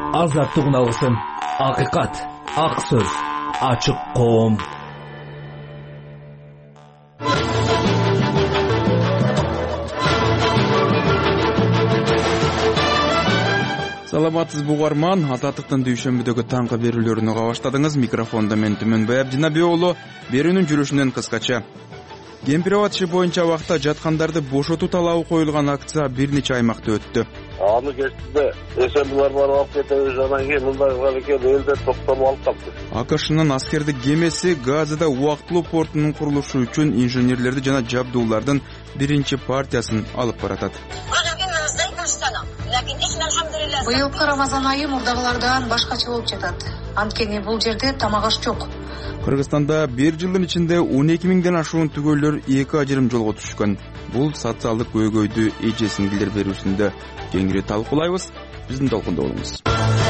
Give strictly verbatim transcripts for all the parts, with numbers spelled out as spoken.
азаттык алсын. Акыйкат, ак сөз, ачык коом. Саламатсыз бугарман, Азаттыктын дүйшөмбүдөгү таңкы берүүлөрүнө уга баштадыңыз. Микрофондо мен Түмөнбай Абдинабий уулу. Берүүнүн жүрүшүнөн кыскача. Кемпир-Абад иши боюнча убакта жаткандарды бошотуу талабы коюлган акция бир нече аймакта өттү. Аны кечинде эсенбилер барып алып кетебиз, анан кийин мындай кылган экен, элде токтомо алып калды. АКШнын аскердик кемеси Газада убактылуу портунун курулушу үчүн инженерлерди жана жабдуулардын биринчи партиясын алып баратат. Быйылкы Рамазан айы мурдагылардан башкача болуп жатат. Анткени бул жерде тамак аш жок. Кыргызстанда бир жылдын ичинде он эки миңден ашуун түгөйлөр эки ажырым жолго түшкөн. Бул социалдык көйгөйдү эжесин билдирип берүүсүндө кеңири талкуулайбыз. Биздин толкунда болуңуз.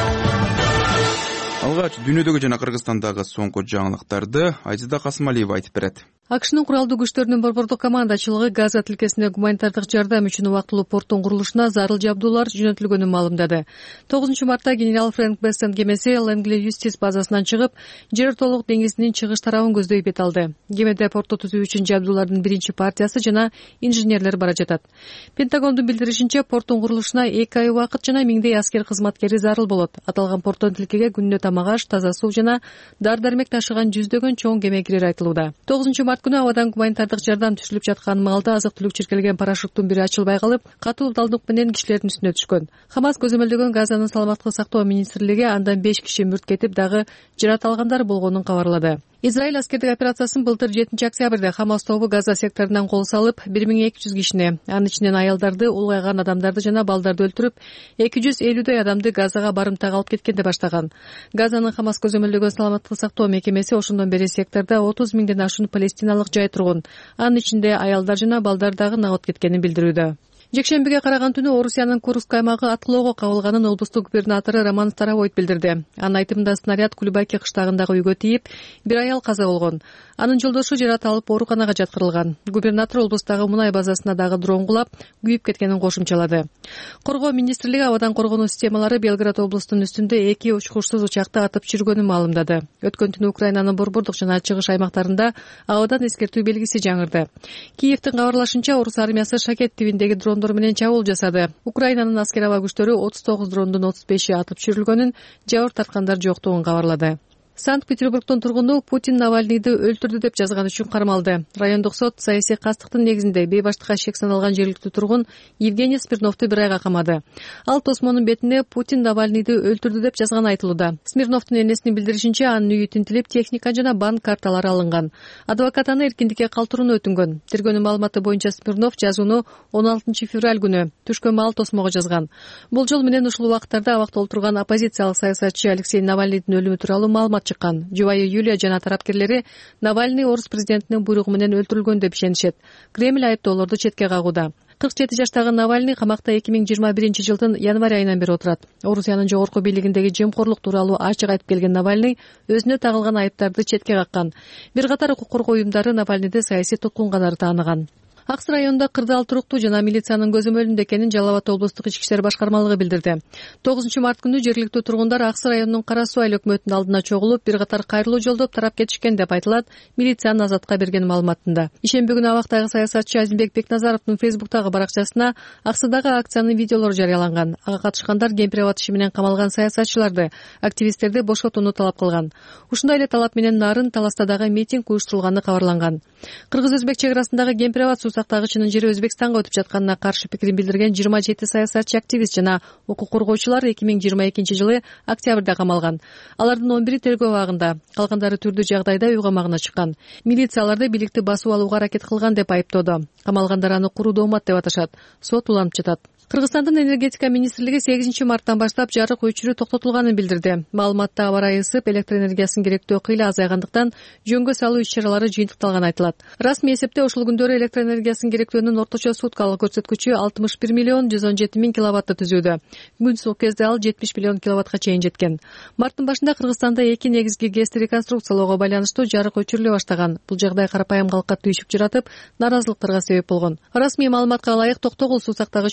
Алгач дүйнөдөгү жана Кыргызстандагы соңку жаңылыктарды Айзада Касымалиева айтып берет. АКШнын куралдуу күчтөрүнүн борбордук командачылыгы Газа тилкесине гуманитардык жардам үчүн убактылуу порттун курулушуна зарыл жабдуулар жөнөтүлгөнүн маалымдады. тогузунчу мартта генерал Фрэнк Бестон кемеси Лэнгли Юстис базасынан чыгып, Жер толук деңизинин чыгыш тарабын көздөй бет алды. Кемеде портто түзүү үчүн жабдуулардын биринчи партиясы жана инженерлер бара жатат. Пентагондун билдиришинче, порттун курулушуна эки ай убакыт жана миңдей аскер кызматкери зарыл болот. Аталган порттон тилкеге күнүнө тамак аш, таза суу жана дар-дармек ташыган жүздөгөн чоң кеме кирери айтылууда. тогузунчу күнү абадан гуманитардык жардам түшүрүлүп жаткан маалда азык-түлүк чиркелген парашюттун бири ачылбай калып, катуу ыбдалдык менен кишилердин үстүнө түшкөн. Хамас көзөмөлдөгөн Газанын саламаттык сактоо министрлиги андан беш киши мүрт кетип, дагы жаракат алгандар болгонун кабарлады. Израиль аскердик операциясын былтыр жетинчи октябрда Хамас тобу Газа секторунан кол салып, бир миң эки жүз кишини, анын ичинен аялдарды, улгайган адамдарды жана балдарды өлтүрүп, эки жүз элүүдөй адамды Газага барымтага алып кеткенде баштаган. Газанын Хамас көзөмөлдөгөн саламаттык сактоо мекемеси ошондон бери сектордо отуз миңден ашуун палестиналык жай тургун, анын ичинде аялдар жана балдар дагы нагат кеткенин билдирүүдө. Жекшембиге караган түнү Орусиянын Курск аймагы аткылоого кабылганын облустук губернатору Роман Старовойт билдирди. Анын айтымында снаряд Кулебаки кыштагындагы үйгө тийип, бир аял каза болгон. Анын жолдошу жаракат алып ооруканага жаткырылган. Губернатор облустагы мунай базасына дагы дрон кулап, күйүп кеткенин кошумчалады. Коргоо министрлиги абадан коргонуу системалары Белград облустунун үстүндө эки учкучсуз учакты атып түшүргөнүн маалымдады. Өткөн түнү Украинанын борбордук жана чыгыш аймактарында абадан эскертүү белгиси жаңырды. Киевдин кабарлашынча, Орус армиясы Шакет тибиндеги дрондор менен чабуул жасады. Украинанын аскер аба күчтөрү отуз тогуз дрондун отуз беши атып түшүрүлгөнүн, жабыр тарткандар жоктугун кабарлады. Санкт-Петербургдун тургуну Путин Навальныйды өлтүрдү деп жазган үчүн кармалды. Райондук сот саясий кастыктын негизинде бейбаштыкка шек саналган жергиликтүү тургун Евгений Смирновду бир айга камады. Ал тосмонун бетине Путин Навальныйды өлтүрдү деп жазган айтылууда. Смирновдун энесинин билдиришинче, анын үйү тинтилип, техника жана банк карталары алынган. Адвокат аны эркиндикке калтырууну өтүнгөн. Тергөөнүн маалыматы боюнча Смирнов жазууну он алтынчы февраль күнү түшкөн маал тосмого жазган. Бул жол менен ушул убакыттарда абакта отурган оппозициялык саясатчы Алексей Навальныйдын өлүмү тууралуу маалымат чыккан. Жубайы Юлия жана тарапкерлери Навальный орус президентинин буйругу менен өлтүрүлгөн деп ишенишет. Кремль айыптоолорду четке кагууда. кырк жети жаштагы Навальный камакта эки миң жыйырма биринчи жылдын январь айынан бери отурат. Орусиянын жогорку бийлигиндеги жемкорлук тууралуу ачык айтып келген Навальный өзүнө тагылган айыптарды четке каккан. Бир катар укук коргоо уюмдары Навальныйды саясий туткун катары тааныган. Аксы районунда кырдаал туруктуу жана милициянын көзөмөлүндө экенин Жалал Абад облустук ички иштер башкармалыгы билдирди. тогузунчу март күнү жергиликтүү тургундар Аксы районунун Кара Суу айыл өкмөтүнүн алдына чогулуп, бир катар кайрылуу жолдоп тарап кетишкен деп айтылат милициянын Азатка берген маалыматында. Ишемби күнү абактагы саясатчы Азимбек Бекназаровдун фейсбуктагы баракчасына Аксыдагы акциянын видеолору жарыяланган. Ага катышкандар Кемпир-Абад иши менен камалган саясатчыларды, активисттерди бошотууну талап кылган. Ушундай эле талап менен Нарын Таластадагы митинг уюштурулганы кабарланган. Кыргыз-өзбек чек арасындагы Кемпир-Абад суу сактагычынын жери Өзбекстанга өтүп жатканына каршы пикирин билдирген жыйырма жети саясатчы, активист жана укук коргоочулар эки миң жыйырма экинчи жылы октябрда камалган. Алардын он бири тергөө абагында, калгандары түрдүү жагдайда үй камагына чыккан. Милицияларды бийликти басып алууга аракет кылган деп айыптоодо. Камалгандар аны куруу доомат деп аташат. Сот уланып жатат. Кыргызстандын энергетика министрлиги сегизинчи марттан баштап жарык өчүрүү токтотулганын билдирди. Маалыматта аба ырайы ысып, электр энергиясын керектөө кыйла азайгандыктан жөнгө салуу иш-чаралары жыйынтыкталганы айтылат. Расмий эсепте ушул күндөрү электр энергиясын керектөөнүн орточо суткалык көрсөткүчү алтымыш бир миллион жүз он жети миң киловаттты түзүүдө. Күн суык кезде ал жетимиш миллион киловаттка чейин жеткен. Марттын башында Кыргызстанда эки негизги ГЭСти реконструкциялоого байланыштуу жарык өчүрүлө баштаган. Бул жагдай карапайым калкка түйшүк жаратып, нааразылыктарга себеп болгон. Расмий маалыматка ылайык, Токтогул суу сактагычында учур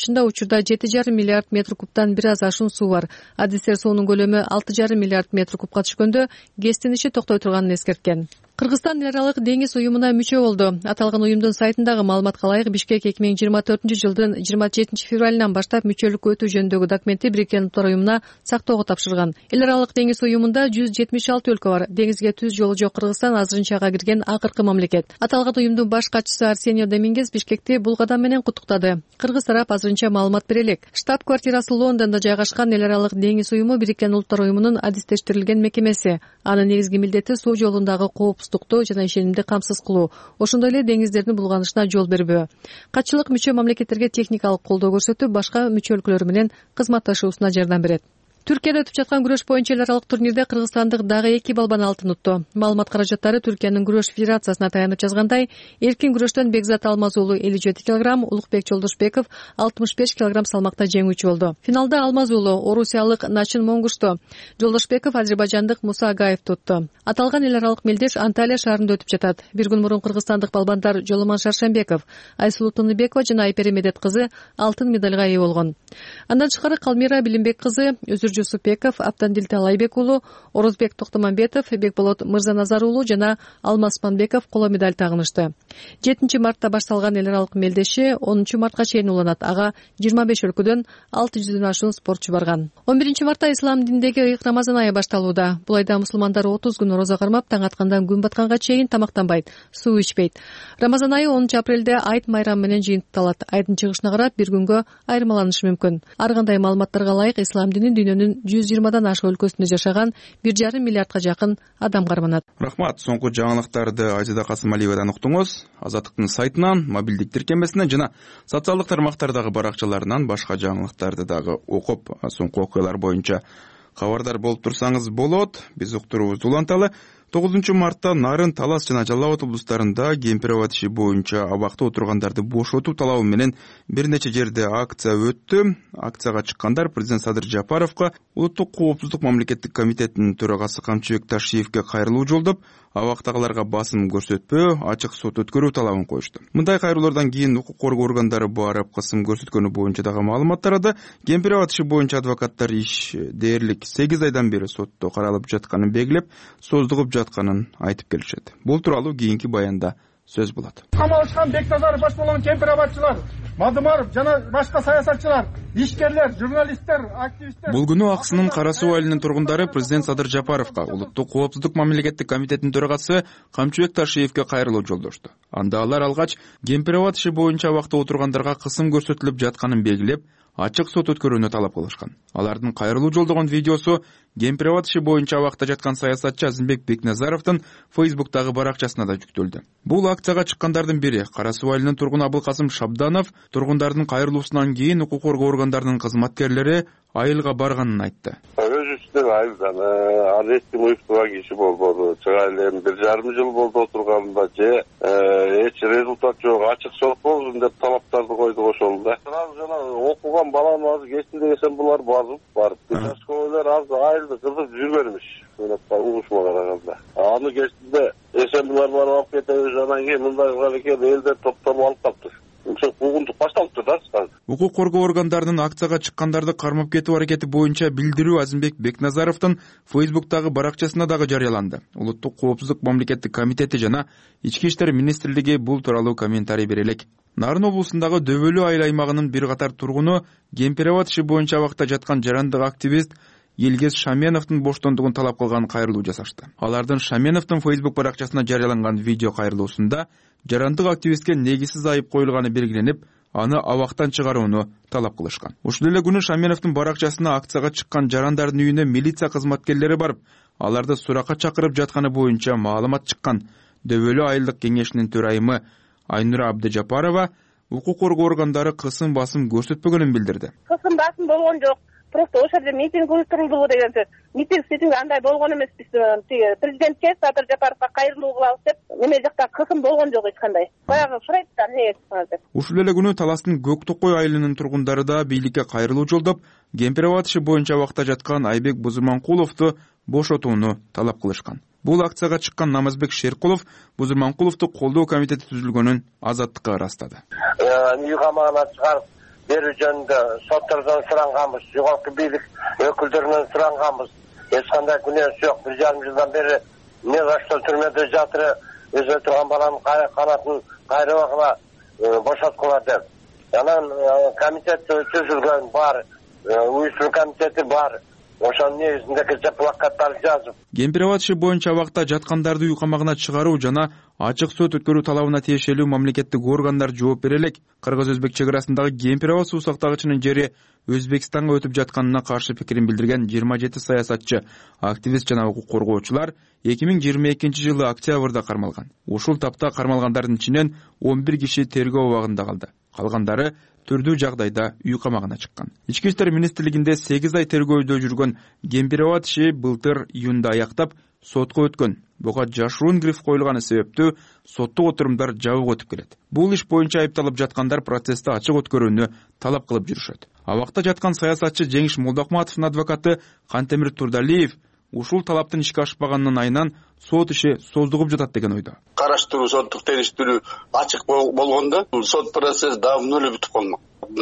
учурда жети жарым миллиард метр кубтан бир аз ашуун суу бар. Адистер суунун көлөмү алты жарым миллиард метр кубка түшкөндө ГЭСтин иши токтой турганын эскерткен. Кыргызстан эл аралык деңиз уюмуна мүчө болду. Аталган уюмдун сайтындагы маалыматка ылайык Бишкек эки миң жыйырма төртүнчү жылдын жыйырма жетинчи февралынан баштап мүчөлүккө өтүү жөнүндөгү документти Бириккен Улуттар уюмуна сактоого тапшырган. Эл аралык деңиз уюмунда жүз жетимиш алты өлкө бар. Деңизге түз жолу жок Кыргызстан азырынча ага кирген акыркы мамлекет. Аталган уюмдун баш катчысы Арсенио Домингес Бишкекти бул кадам менен куттуктады. Кыргыз тарап азырынча маалымат бере элек. Штаб-квартирасы Лондондо жайгашкан эл аралык деңиз уюму Бириккен Улуттар уюмунун адистештирилген мекемеси. Анын негизги милдети суу жолундагы коопсуздукту жана ишенимди камсыз кылуу, ошондой эле деңиздердин булганышына жол бербөө. Катчылык мүчө мамлекеттерге техникалык колдоо көрсөтүп, башка мүчө өлкөлөр менен кызматташуусуна жардам берет. Түркияда өтүп жаткан күрөш боюнча эл аралык турнирде кыргызстандык дагы эки балбан алтын утту. Маалымат каражаттары Түркиянын күрөш федерациясына таянып жазгандай, эркин күрөштөн Бекзат Алмаз уулу элүү жети килограмм, Улукбек Жолдошбеков алтымыш беш килограмм салмакта жеңүүчү болду. Финалда Алмаз уулу орусиялык Начин Монгушту, Жолдошбеков азербайжандык Муса Агаевди утту. Аталган эл аралык мелдеш Анталия шаарында өтүп жатат. Бир күн мурун кыргызстандык балбандар Жоломон Шаршембеков, Айсулуу Тыныбекова жана Айпери Медет кызы алтын медалга ээ болгон. Андан тышкары Калмира Билимбек кызы, Өзүр Жусупбеков, Аптандил Талайбек уулу, Орозбек Токтомамбетов, Бекболот Мырзаназар уулу жана Алмаз Манбеков коло медаль тагынышты. жетинчи мартта башталган эл аралык мелдеши онунчу мартка чейин уланат. Ага жыйырма беш өлкөдөн алты жүздөн ашуун спортчу барган. он биринчи мартта ислам диндеги ыйык Рамазан айы башталууда. Бул айда мусулмандар отуз күн орозо кармап, таң аткандан күн батканга чейин тамактанбайт, суу ичпейт. Рамазан айы онунчу апрелде айт майрам менен жыйынтыкталат. Айдын чыгышына карап бир күнгө айырмаланышы мүмкүн. Ар кандай маалыматтарга ылайык ислам дини дүйнөнүн жүз жыйырмадан ашык өлкөсүндө жашаган бир жарым миллиардка жакын адам карманат. Рахмат. Соңку жаңылыктарды Айзада Касымалиевадан уктуңуз. Азаттыктын сайтынан, мобилдик тиркемесинен жана социалдык тармактардагы баракчаларынан башка жаңылыктарды дагы окуп, соңку окуялар боюнча кабардар болуп турсаңыз болот. Биз уктуруубузду уланталы. тогузунчу мартта Нарын, Талас жана Жалал Абад облустарында Кемпирабад иши боюнча абакта отургандарды бошотуу талабы менен бир нече жерде акция өттү. Акцияга чыккандар президент Садыр Жапаровго, Улуттук коопсуздук мамлекеттик комитетинин төрагасы Камчыбек Ташиевге кайрылуу жолдоп, абактагыларга басым көрсөтпөө, ачык сот өткөрүү талабын коюшту. Мындай кайрылуулардан кийин укук коргоо органдары барып кысым көрсөткөнү боюнча дагы маалымат тарады. Кемпирабад иши боюнча адвокаттар иш дээрлик сегиз айдан бери сотто каралып жатканын белгилеп, создугуп жатканын айтып келишет. Бул тууралуу кийинки баянда сөз болот. Камалышкан Бекназаров баш болгон Кемпирабадчылар, Мадымаров жана башка саясатчылар, ишкерлер, журналисттер, активисттер. Бул күнү Аксынын Кара Суу айылынын тургундары президент Садыр Жапаровго, Улуттук коопсуздук мамлекеттик комитетинин төрагасы Камчыбек Ташиевге кайрылуу жолдошту. Анда алар алгач Кемпирабад иши боюнча абакта отургандарга кысым көрсөтүлүп жатканын белгилеп, ачык сот өткөрүүнү талап кылышкан. Алардын кайрылуу жолдогон видеосу Кемпирабад иши боюнча абакта жаткан саясатчы Азимбек Бекназаровдун Фейсбуктагы баракчасына да жүктөлдү. Бул акцияга чыккандардын бири Кара Суу айылынын тургуну Абылкасым Шабданов тургундардын кайрылуусунан кийин укук коргоо органдарынын кызматкерлери айылга барганын айтты. Өз үстүнөн айылдан ал эч ким уюктурган киши болбоду. Чыга элем бир жарым жыл болду отурганымда же эч результат жок, ачык сот болсун деп талаптарды койдук ошол да. Жана окуган баланы азыр кесинде десем булар базып барып. Участковыйлар азыр айылды кызып жүргөнмүш. Угушма караганда. Аны кесинде эсенбулар барып алып кетебиз, анан кийин мындай кылган экен, элдер топтоп алып калыптыр. Куугунтук башталыптыр да. Укук коргоо органдарынын акцияга чыккандарды кармап кетүү аракети боюнча билдирүү Азимбек Бекназаровдун Фейсбуктагы баракчасына дагы жарыяланды. Улуттук коопсуздук мамлекеттик комитети жана Ички иштер министрлиги бул тууралуу комментарий бере элек. Нарын облусундагы Дөбөлүү айыл аймагынын бир катар тургуну Кемпирабад иши боюнча абакта жаткан жарандык активист Елгез Шаменовдун боштондугун талап кылган кайрылуу жасашты. Алардын Шаменовдун Фейсбук баракчасына жарыяланган видео кайрылуусунда жарандык активистке негизсиз айып коюлганы белгиленип, аны абактан чыгарууну талап кылышкан. Ушул эле күнү Шаменовдун баракчасына акцияга чыккан жарандардын үйүнө милиция кызматкерлери барып, аларды суракка чакырып жатканы боюнча маалымат чыккан. Дөбөлүү айылдык кеңешинин төрайымы Айнура Абдыжапарова укук коргоо органдары кысым басым көрсөтпөгөнүн билдирди. Кысым басым болгон жок. Просто ошол жерде митинг уюштурулду деген сөз. Митинг ситинг андай болгон эмес. Биз президентке Садыр Жапаровго кайрылуу кылабыз деп, эме жакта кысым болгон жок эч кандай. Баягы сурайт да эмне деп. Ушул эле күнү Таластын Көк Токой айылынын тургундары да бийликке кайрылуу жолдоп, Кемпирабад иши боюнча абакта жаткан Айбек Бузурманкуловду бошотууну талап кылышкан. Бул акцияга чыккан Намазбек Шеркулов Бузурманкуловду колдоо комитети түзүлгөнүн Азаттыкка ырастады. Үй камагына чыгарып берүү жөнүндө соттордон суранганбыз, жогорку бийлик өкүлдөрүнөн суранганбыз. Эч кандай күнөөсү жок. Bir жарым жылдан бери не за что түрмөдө жатыры, өзү турган баланын канатын кайрыбагыла бошоткула деп. Анан комитет түзүлгөн бар, уюштуруу комитети бар. Ошонун негизинде плакаттар жазып. Кемпирабад иши боюнча абакта жаткандарды үй камагына чыгаруу жана ачык сот өткөрүү талабына тиешелүү мамлекеттик органдар жооп бере элек. Кыргыз-Өзбек чек арасындагы Кемпирабад суу сактагычынын жери Өзбекстанга өтүп жатканына каршы пикирин билдирген жыйырма жети саясатчы, активист жана укук коргоочулар эки миң жыйырма экинчи жылы октябрда кармалган. Ушул тапта кармалгандардын ичинен он бир киши тергөө абагында калды. Калгандары түрдүү жагдайда үй камагына чыккан. Ички иштер министрлигинде сегиз ай тергөөдө жүргөн Кемпирабад иши былтыр июнда аяктап сотко өткөн. Буга жашыруун гриф коюлганы себептүү соттук отурумдар жабык өтүп келет. Бул иш боюнча айыпталып жаткандар процессти ачык өткөрүүнү талап кылып жүрүшөт. Абакта жаткан саясатчы Жеңиш Молдокматовдун адвокаты Кантемир Турдалиев ушул талаптын ишке ашпаганынын айынан сот иши создугуп жатат деген ойдо. Караштыруу, соттук териштирүү ачык болгондо бул процесс давно эле бүтүп калмак.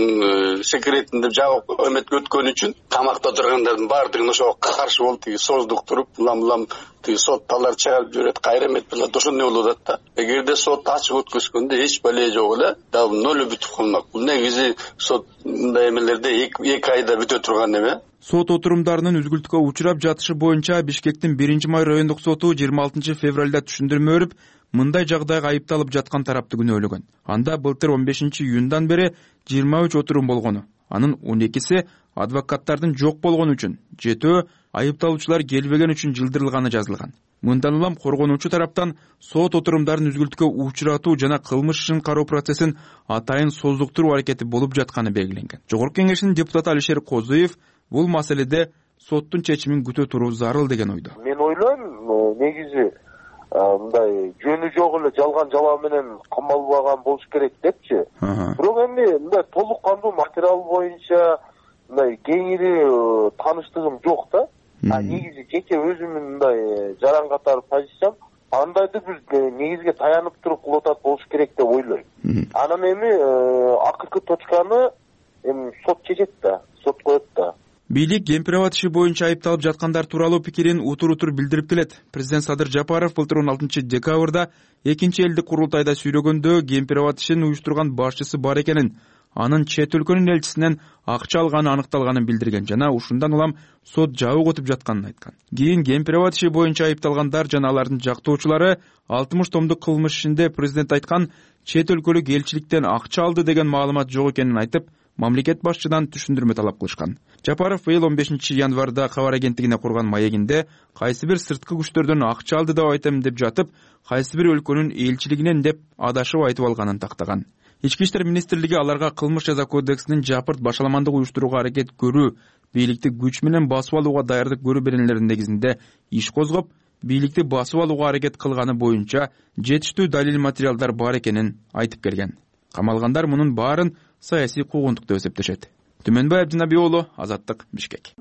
Секретинде жабык өмөткө өткөн үчүн камакта тургандардын баардыгын ошого каршы болуп тиги создук туруп, улам-улам тиги сот талар чыгарып жиберет, кайра эмет биле ошондой болуп атат да. Эгерде сот ачык өткөзгөндө эч бале жок эле, давно эле бүтүп калмак. Бул негизи сот мындай эмелерде эки айда бүтө турган эме. Сот отурумдарынын үзгүлтүккө учурап жатышы боюнча Бишкектин биринчи май райондук соту жыйырма алтынчы февралда түшүндүрмө берип, мындай жагдайга айыпталып жаткан тарапты күнөөлөгөн. Анда былтыр он бешинчи июндан бери жыйырма үч отурум болгону. Анын он экиси адвокаттардын жок болгону үчүн, жетөө айыпталуучулар келбеген үчүн жылдырылганы жазылган. Мындан улам коргонуучу тараптан сот отурумдарын үзгүлтүккө учуратуу жана кылмыш ишин кароо процессин атайын создуктуруу аракети болуп жатканы белгиленген. Жогорку Кеңештин депутаты Алишер Козуев бул маселеде соттун чечимин күтө туруу зарыл деген ойдо. Мен ойлойм, негизи мындай жөнү жок эле жалган жалаа менен камалбаган болуш керек депчи. Бирок эми мындай толук кандуу материал боюнча мындай кеңири тааныштыгым жок да. А негизи жеке өзүмдүн мындай жаран катары позициям андайды бир негизге таянып туруп кылып атат болуш керек деп ойлойм. Анан эми акыркы точканы эми сот чечет да, сот коет да. Бийлик Кемпирабад иши боюнча айыпталып жаткандар тууралуу пикирин утур-утур билдирип келет. Президент Садыр Жапаров былтыр он алтынчы декабрда экинчи элдик курултайда сүйлөгөндө Кемпирабад ишин уюштурган башчысы бар экенин, анын чет өлкөнүн элчисинен акча алганы аныкталганын билдирген жана ушундан улам сот жабык өтүп жатканын айткан. Кийин Кемпирабад иши боюнча айыпталгандар жана алардын жактоочулары алтымыш томдук кылмыш ишинде президент айткан чет өлкөлүк элчиликтен акча алды деген маалымат жок экенин айтып, мамлекет башчыдан түшүндүрмө талап кылышкан. Жапаров быйыл он бешинчи январда кабар агенттигине курган маегинде кайсы бир сырткы күчтөрдөн акча алды деп айтам деп жатып, кайсы бир өлкөнүн элчилигинен деп адашып айтып алганын тактаган. Ички иштер министрлиги аларга кылмыш жаза кодексинин жапырт башаламандык уюштурууга аракет көрүү, бийликти күч менен басып алууга даярдык көрүү беренелеринин негизинде иш козгоп, бийликти басып алууга аракет кылганы боюнча жетиштүү далил материалдар бар экенин айтып келген. Камалгандар мунун баарын саясий куугунтук деп эсептешет. Түмөнбай Абдинабий уулу, Азаттык, Бишкек.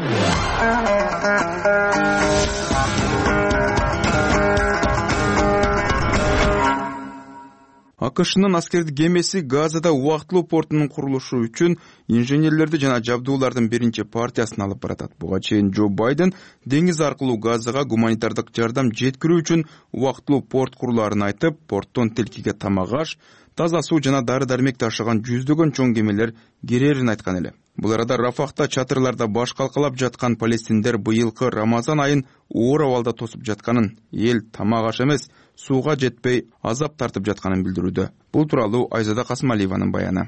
АКШнын аскердик кемеси Газада убактылуу портунун курулушу үчүн инженерлерди жана жабдуулардын биринчи партиясын алып баратат. Буга чейин Джо Байден деңиз аркылуу Газага гуманитардык жардам жеткирүү үчүн убактылуу порт курулаарын айтып, порттон тилкиге тамак аш, таза суу жана дары-дармек ташыган жүздөгөн чоң кемелер кирерин айткан эле. Бул арада Рафахта чатырларда баш калкалап жаткан палестиндер быйылкы Рамазан айын оор абалда тосуп жатканын, эл тамак аш эмес, сууга жетпей азап тартып жатканын билдирүүдө. Бул тууралуу Айзада Касымалиеванын баяны.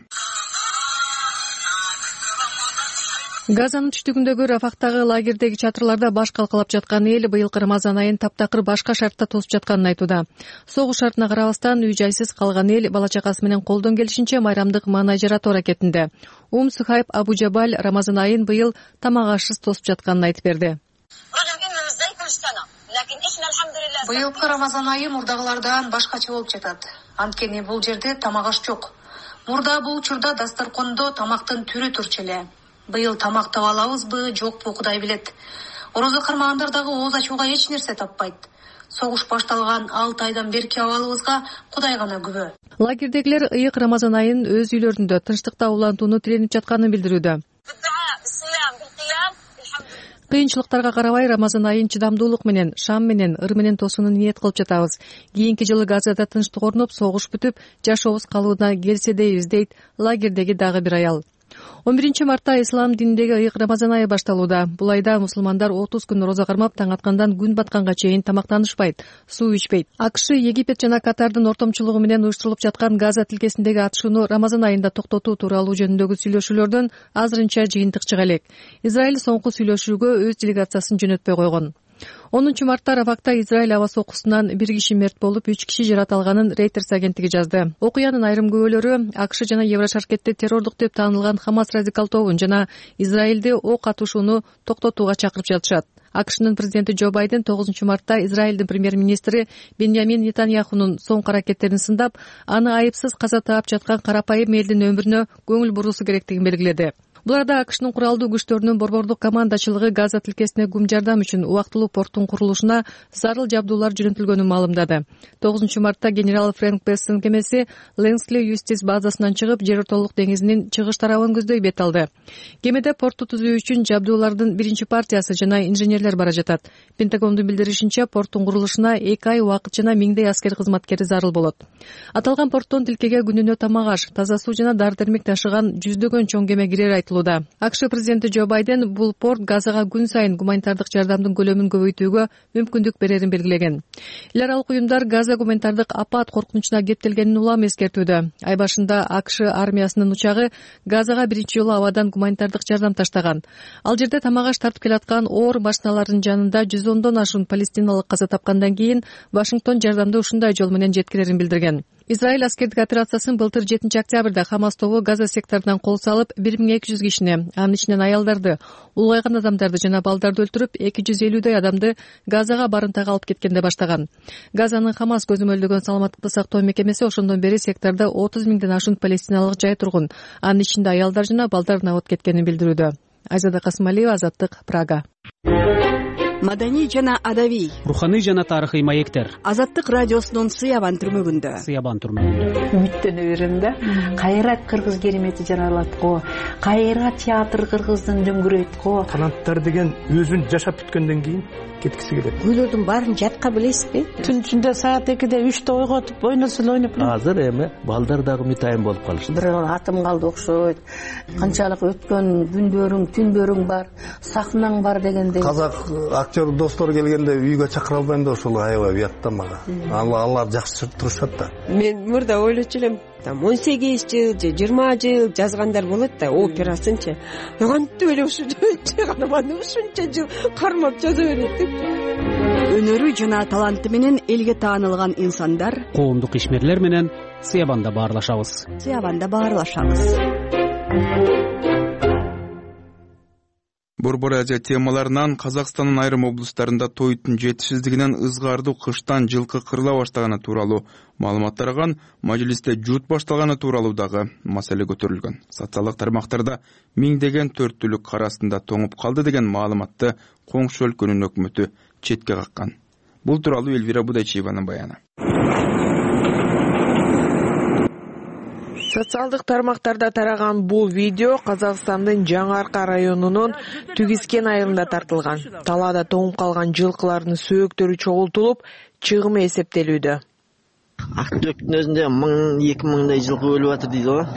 Газанын түштүгүндөгү Рафахтагы лагердеги чатырларда баш калкалап жаткан эл быйылкы Рамазан айын таптакыр башка шартта тосуп жатканын айтууда. Согуш шартына карабастан үй жайсыз калган эл бала чакасы менен колдон келишинче майрамдык маанай жаратуу аракетинде. Ум Сухайб Абу Жабаль Рамазан айын быйыл тамак ашсыз тосуп жатканын айтып берди. Быйылкы Рамазан айы мурдагылардан башкача болуп жатат. Анткени бул жерде тамак аш жок. Мурда бул учурда дасторкондо тамактын түрү турчу эле. Быйыл тамак таба алабызбы, жокпу Кудай билет. Орозо кармагандар дагы ооз ачууга эч нерсе таппайт. Согуш башталган алты айдан берки абалыбызга Кудай гана күбө. Лагердегилер ыйык Рамазан айын өз үйлөрүндө тынчтыкта улантууну тиленип жатканын билдирүүдө. Кыйынчылыктарга карабай Рамазан айын чыдамдуулук менен, шам менен, ыр менен тосууну ниет кылып жатабыз. Кийинки жылы Газада тынчтык орнуп, согуш бүтүп, жашообуз калыбына келсе дейбиз, дейт лагердеги дагы бир аял. он биринчи мартта ислам дининдеги ыйык Рамазан айы башталууда. Бул айда мусулмандар отуз күн роза кармап, таң аткандан күн батканга чейин тамактанышпайт, суу ичпейт. АКШ, Египет жана Катардын ортомчулугу менен уюштурулуп жаткан Газа тилкесиндеги атышууну Рамазан айында токтотуу тууралуу жөнүндөгү сүйлөшүүлөрдөн азырынча жыйынтык чыга элек. Израиль соңку сүйлөшүүгө өз делегациясын жөнөтпөй койгон. онунчу мартта Рафакта Израиль аба сокусунан бир киши мерт болуп, үч киши жараталганын Reuters агенттиги жазды. Окуянын айрым күбөлөрү АКШ жана Еврошаркетти террордук деп таанылган Хамас радикал тобун жана Израилди ок атышууну токтотууга чакырып жатышат. АКШнын президенти Джо Байден тогузунчу мартта Израилдин премьер-министри Беньямин Нетаньяхунун соңку аракеттерин сындап, аны айыпсыз каза таап жаткан карапайым элдин өмүрүнө көңүл буруусу керектигин белгиледи. Бул арада АКШнын куралдуу күчтөрүнүн борбордук командачылыгы Газа тилкесине гум жардам үчүн убактылуу порттун курулушуна зарыл жабдуулар жөнөтүлгөнүн маалымдады. тогузунчу мартта генерал Фрэнк Бессон кемеси Ленсли Юстис базасынан чыгып, Жер ортолук деңизинин чыгыш тарабын көздөй бет алды. Кемеде портту түзүү үчүн жабдуулардын биринчи партиясы жана инженерлер бара жатат. Пентагондун билдиришинче, порттун курулушуна эки ай убакыт жана миңдей аскер кызматкери зарыл болот. Аталган порттон тилкеге күнүнө тамак аш, таза суу жана дары-дармек ташыган жүздөгөн чоң кеме кирери айтылууда. АКШ президенти Джо Байден бул порт Газага күн сайын гуманитардык жардамдын көлөмүн көбөйтүүгө мүмкүндүк берерин белгилеген. Эл аралык уюмдар Газа гуманитардык апат коркунучуна кептелгенин улам эскертүүдө. Ай башында АКШ армиясынын учагы Газага биринчи жолу абадан гуманитардык жардам таштаган. Ал жерде тамак аш тартып келаткан оор машиналардын жанында жүз ондон ашуун палестиналык каза тапкандан кийин Вашингтон жардамды ушундай жол менен жеткирерин билдирген. Израиль аскердик операциясын былтыр жетинчи октябрда Хамас тобу Газа секторунан кол салып, бир миң эки жүз кишини, анын ичинен аялдарды, улгайган адамдарды жана балдарды өлтүрүп, эки жүз элүүдөй адамды Газага барымтага алып кеткенде баштаган. Газанын Хамас көзөмөлдөгөн саламаттыкты сактоо мекемеси ошондон бери сектордо отуз миңден ашуун палестиналык жай тургун, анын ичинде аялдар жана балдар набыт кеткенин билдирүүдө. Айзада Касымалиева, Азаттык, Прага. Маданий жана адабий, руханий жана тарыхый маектер. Азаттык радиосунун Сыябан түрмөгүндө. Сыябан түрмөгүндө. Үмүттөнүп берем да. Кайра кыргыз керемети жаралат го. Кайра театр кыргыздын дөңгүрөйт го. Канаттар деген өзүн жашап бүткөндөн кийин кеткиси келет. Күйлөрдүн баарын жатка билесизби? Түн ичинде саат экиде үчтө ойготуп, ойносо эле ойноп. Азыр эми балдар дагы мытайын болуп калышты. Бир атым калды окшойт. Канчалык өткөн күндөрүң, түндөрүң бар, сахнаң бар дегендей. Казак актер достор келгенде үйгө чакыра албайм да, ошол аябай уят да мага. Алар жакшы турушат да. Мен мурда ойлочу элем, там он сегиз жыл же жыйырма жыл жазгандар болот да, операсынчы. Кантип эле ушунча карманды, ушунча жыл кармап жаза берет деп. Өнөрү жана таланты менен элге таанылган инсандар, коомдук ишмерлер менен Сыябанда баарлашабыз. Сыябанда баарлашабыз. Борбор Азия темаларынан Казакстандын айрым облустарында тойтун жетишсиздигинен ызгаардуу кыштан жылкы кырыла баштаганы тууралуу маалымат тараган, мажлисте жут башталганы тууралуу дагы маселе көтөрүлгөн. Социалдык тармактарда миңдеген төрт түлүк кар астында тоңуп калды деген маалыматты коңшу өлкөнүн өкмөтү четке каккан. Бул тууралуу Элвира Будайчиеванын баяны. Социалдык тармактарда тараган бул видео Казакстандын Жаңы Арка районунун Түгискен айылында тартылган. Талаада тоңуп калган жылкылардын сөөктөрү чогултулуп, чыгымы эсептелүүдө. Актөктүн өзүндө миң эки миңдай жылкы өлүп атыр дейт го.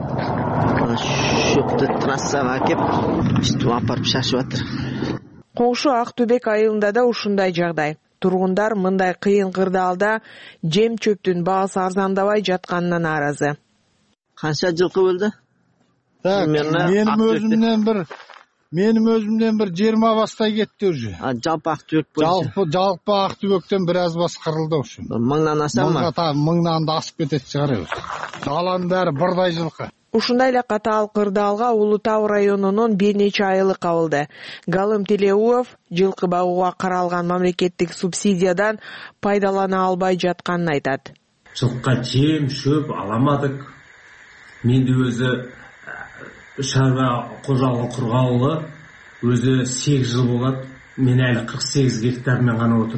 Шөптү трассага кеп, үстү апарып шашып атыр. Коңшу Актөбек айылында да ушундай жагдай. Тургундар мындай кыйын кырдаалда жем чөптүн баасы арзандабай жатканына нааразы. Канча жылкы өлдү? Менин өзүмдөн бир менин өзүмдөн бир жыйырма бастай кетти уже. А жалпы Актөбек боюнча? Жалпы жалпы Актөбектен бир аз бас кырылды ушу. Мыңдан ашамы? Мыңдан да ашып кетет чыгар. Даланын баары бирдай жылкы. Ушундай эле катаал кырдаалга Улуу Тау районунун бир нече айылы кабылды. Галым Телеуов жылкы багууга каралган мамлекеттик субсидиядан пайдалана албай жатканын айтат. Жылкка жем, шөп аламадык. Менде өзі шаруа қожалығы құрғалы өзі сегиз жыл болады. Мен әлі кырк сегиз гектармен ғана отырмын.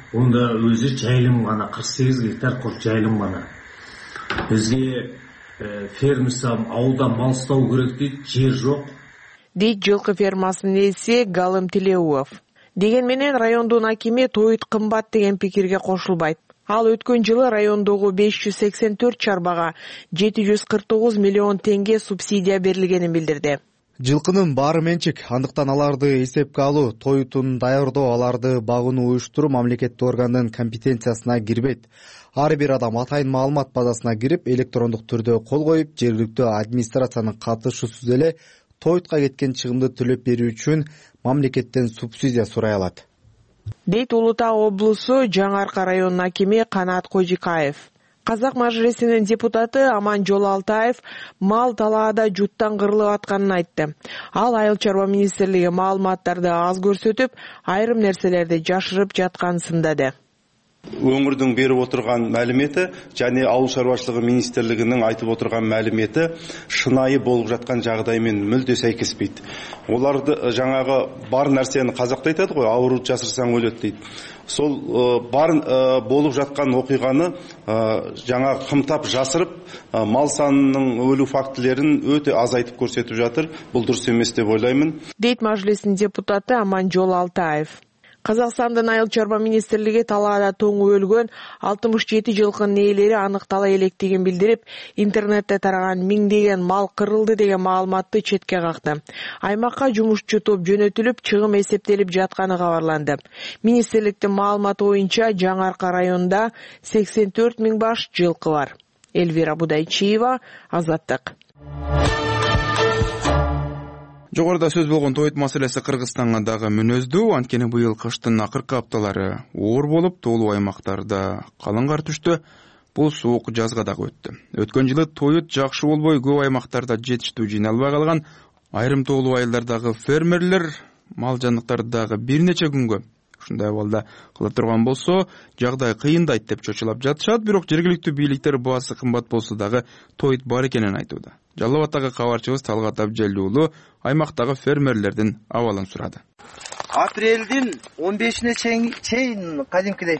онда өзі жайылым ғана, қырық сегіз гектар құр жайылым ғана. Бізге фермерсам ауылда мал ұстау керек дейді, жер жоқ. Дейт жылқы фермасынын ээси Галым Тилеуов. Дегенменен райондун акими тоют кымбат деген пикирге кошулбайт. Ал өткөн жылы райондогу беш жүз сексен төрт чарбага жети жүз кырк тогуз миллион теңге субсидия берилгенин билдирди. Жылкынын баары менчик, андыктан аларды эсепке алуу, тоютун даярдоо, аларды багууну уюштуруу мамлекеттик органдын компетенциясына кирбейт. Ар бир адам атайын маалымат базасына кирип, электрондук түрдө кол коюп, жергиликтүү администрациянын катышуусуз эле тоютка кеткен чыгымды төлөп берүү үчүн мамлекеттен субсидия сурай алат. Дейт Улуу Тау облусу Жаңы Арка районунун акими Канат Кожикаев. Казак мажлисинин депутаты Аманжол Алтаев мал талаада жуттан кырылып атканын айтты. Ал Айыл чарба министрлиги маалыматтарды аз көрсөтүп, айрым нерселерди жашырып жатканын сындады. Өңірдің беріп отырған мәліметі және ауыл шаруашылығы министрлігінің айтып отырған мәліметі шынайы болып жатқан жағдаймен мүлде сәйкеспейді. Оларды жаңағы бар нәрсені қазақта айтады ғой, ауруды жасырсаң өледі дейді. Сол бар болып жатқан оқиғаны жаңағы қымтап жасырып, мал санының өлу фактілерін өте азайтып көрсетіп жатыр. Бұл дұрыс емес деп ойлаймын. Дейт Мажлисинин депутаты Аманжол Алтаев. Казакстандын Айыл чарба министрлиги талаада тоңу өлгөн алтымыш жети жылкынын ээлери аныктала электигин билдирип, интернетте тараган миңдеген мал кырылды деген маалыматты четке какты. Аймакка жумушчу топ жөнөтүлүп, чыгым эсептелип жатканы кабарланды. Министрликтин маалыматы боюнча Жаңы Арка районунда сексен төрт миң баш жылкы бар. Элвира Будайчиева, Азаттык. Жогоруда сөз болгон тоют маселеси Кыргызстанга дагы мүнөздүү, анткени быйыл кыштын акыркы апталары оор болуп, тоолуу аймактарда калың кар түштү. Бул суук жазга дагы өттү. Өткөн жылы тоют жакшы болбой, көп аймактарда жетиштүү жыйналбай калган. Айрым тоолуу айылдардагы фермерлер мал жандыктарды дагы бир нече күнгө ушундай абалда кыла турган болсо, жагдай кыйындайт деп чочулап жатышат, бирок жергиликтүү бийликтер баасы кымбат болсо дагы тоют бар экенин айтууда. Жалал Абадтагы кабарчыбыз Талгат Абжелли уулу аймактагы фермерлердин абалын сурады. Апрелдин он бешине чейин кадимкидей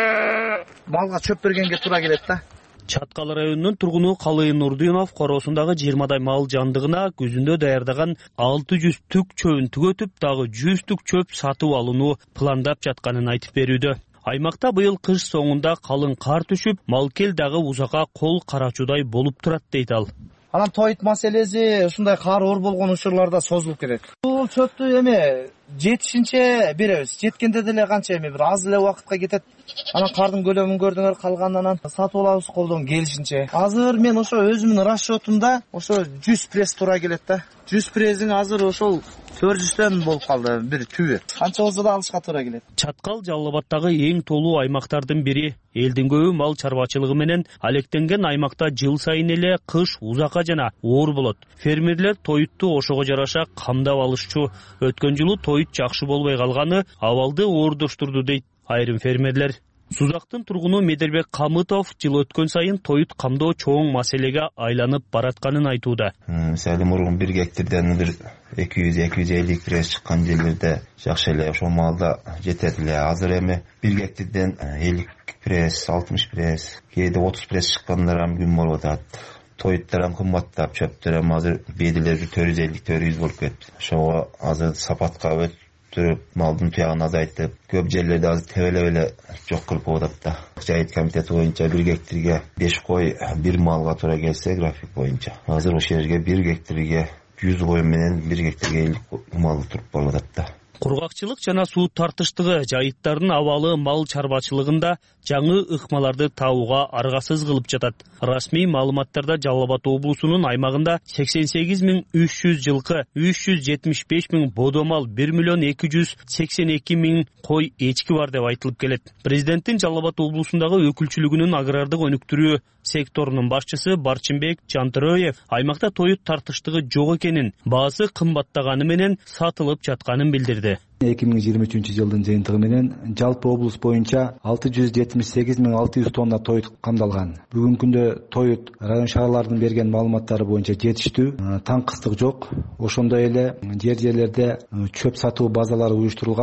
малга чөп бергенге туура келет да. Чаткал районунун тургуну Калыйын Нурдинов коросундагы жыйырмадай мал жандыгына күзүндө даярдаган алты жүз түк чөбүн түгөтүп, дагы жүз түк чөп сатып алууну пландап жатканын айтып берүүдө. Аймакта быйыл кыш соңунда калың кар түшүп, малкел дагы узакка кол карачуудай болуп турат дейт ал. Анан тоют маселеси ушундай кар оор болгон учурларда созулуп кетет. Бул чөптү эме жетишинче беребиз. Жеткенде деле канча эме бир аз эле убакытка кетет. Анан кардын көлөмүн көрдүңөр, калганынан сатып алабыз колдон келишинче. Азыр мен ошо өзүмдүн расчетумда ошо жүз пресс туура келет да. жүз прессиң азыр ошол төрт жүздөн болуп калды бир түбү. Канча болсо да алышка туура келет. Чаткал Жалал Абадтагы эң толуу аймактардын бири. Элдин көбү мал чарбачылыгы менен алектенген аймакта жыл сайын эле кыш узакка жана оор болот. Фермерлер тоютту ошого жараша камдап алышчу. Өткөн жылы тоют жакшы болбой калганы абалды оордоштурду дейт айрым фермерлер. Сузактын тургуну Медербек Камытов жыл өткөн сайын тоют камдоо чоң маселеге айланып баратканын айтууда. Мисалы мурун бир гектардан бир эки жүз эки жүз элүү пресс чыккан жерлерде жакшы эле ошол малда жетет эле. Азыр эми бир гектардан элүү пресс, алтымыш пресс, кээде отуз пресс чыккандар ham күн болуп атат. Тоюттар ham кымбаттап, чөптөр ham азыр беделер төрт жүз элүү төрт жүз болуп кетти. Ошого азыр сапатка өтүп малдын туягын азайтып, көп жерлерде азыр тебелеп эле жок кылып атат да. Жайыт комитети боюнча бир гектарга беш кой, бир малга туура келсе график боюнча. Азыр ошол жерге бир гектарга жүз кой менен бир гектарга элүү мал туруп болуп атат да. Кургакчылык жана суу тартыштыгы жайыттардын абалы мал чарбачылыгында жаңы ыкмаларды табууга аргасыз кылып жатат. Расмий маалыматтарда Жалал Абад облусунун аймагында сексен сегиз миң үч жүз жылкы, үч жүз жетимиш беш миң бодомал, бир миллион эки жүз сексен эки миң кой эчки бар деп айтылып келет. Президенттин Жалал Абад облусундагы өкүлчүлүгүнүн агрардык өнүктүрүү секторунун башчысы Барчынбек Жантырөев аймакта тоют тартыштыгы жок экенин, баасы кымбаттаганы менен сатылып жатканын билдирди. эки миң жыйырма үчүнчү жылдын жыйынтыгы менен жалпы облус боюнча алты жүз жетимиш сегиз миң алты жүз тонна тоют камдалган. Бүгүнкү күндө тоют район шаарлардын берген маалыматтары боюнча жетиштүү, таң кыстык жок. Ошондой эле жер жерлерде чөп сатуу базалары уюштурулган.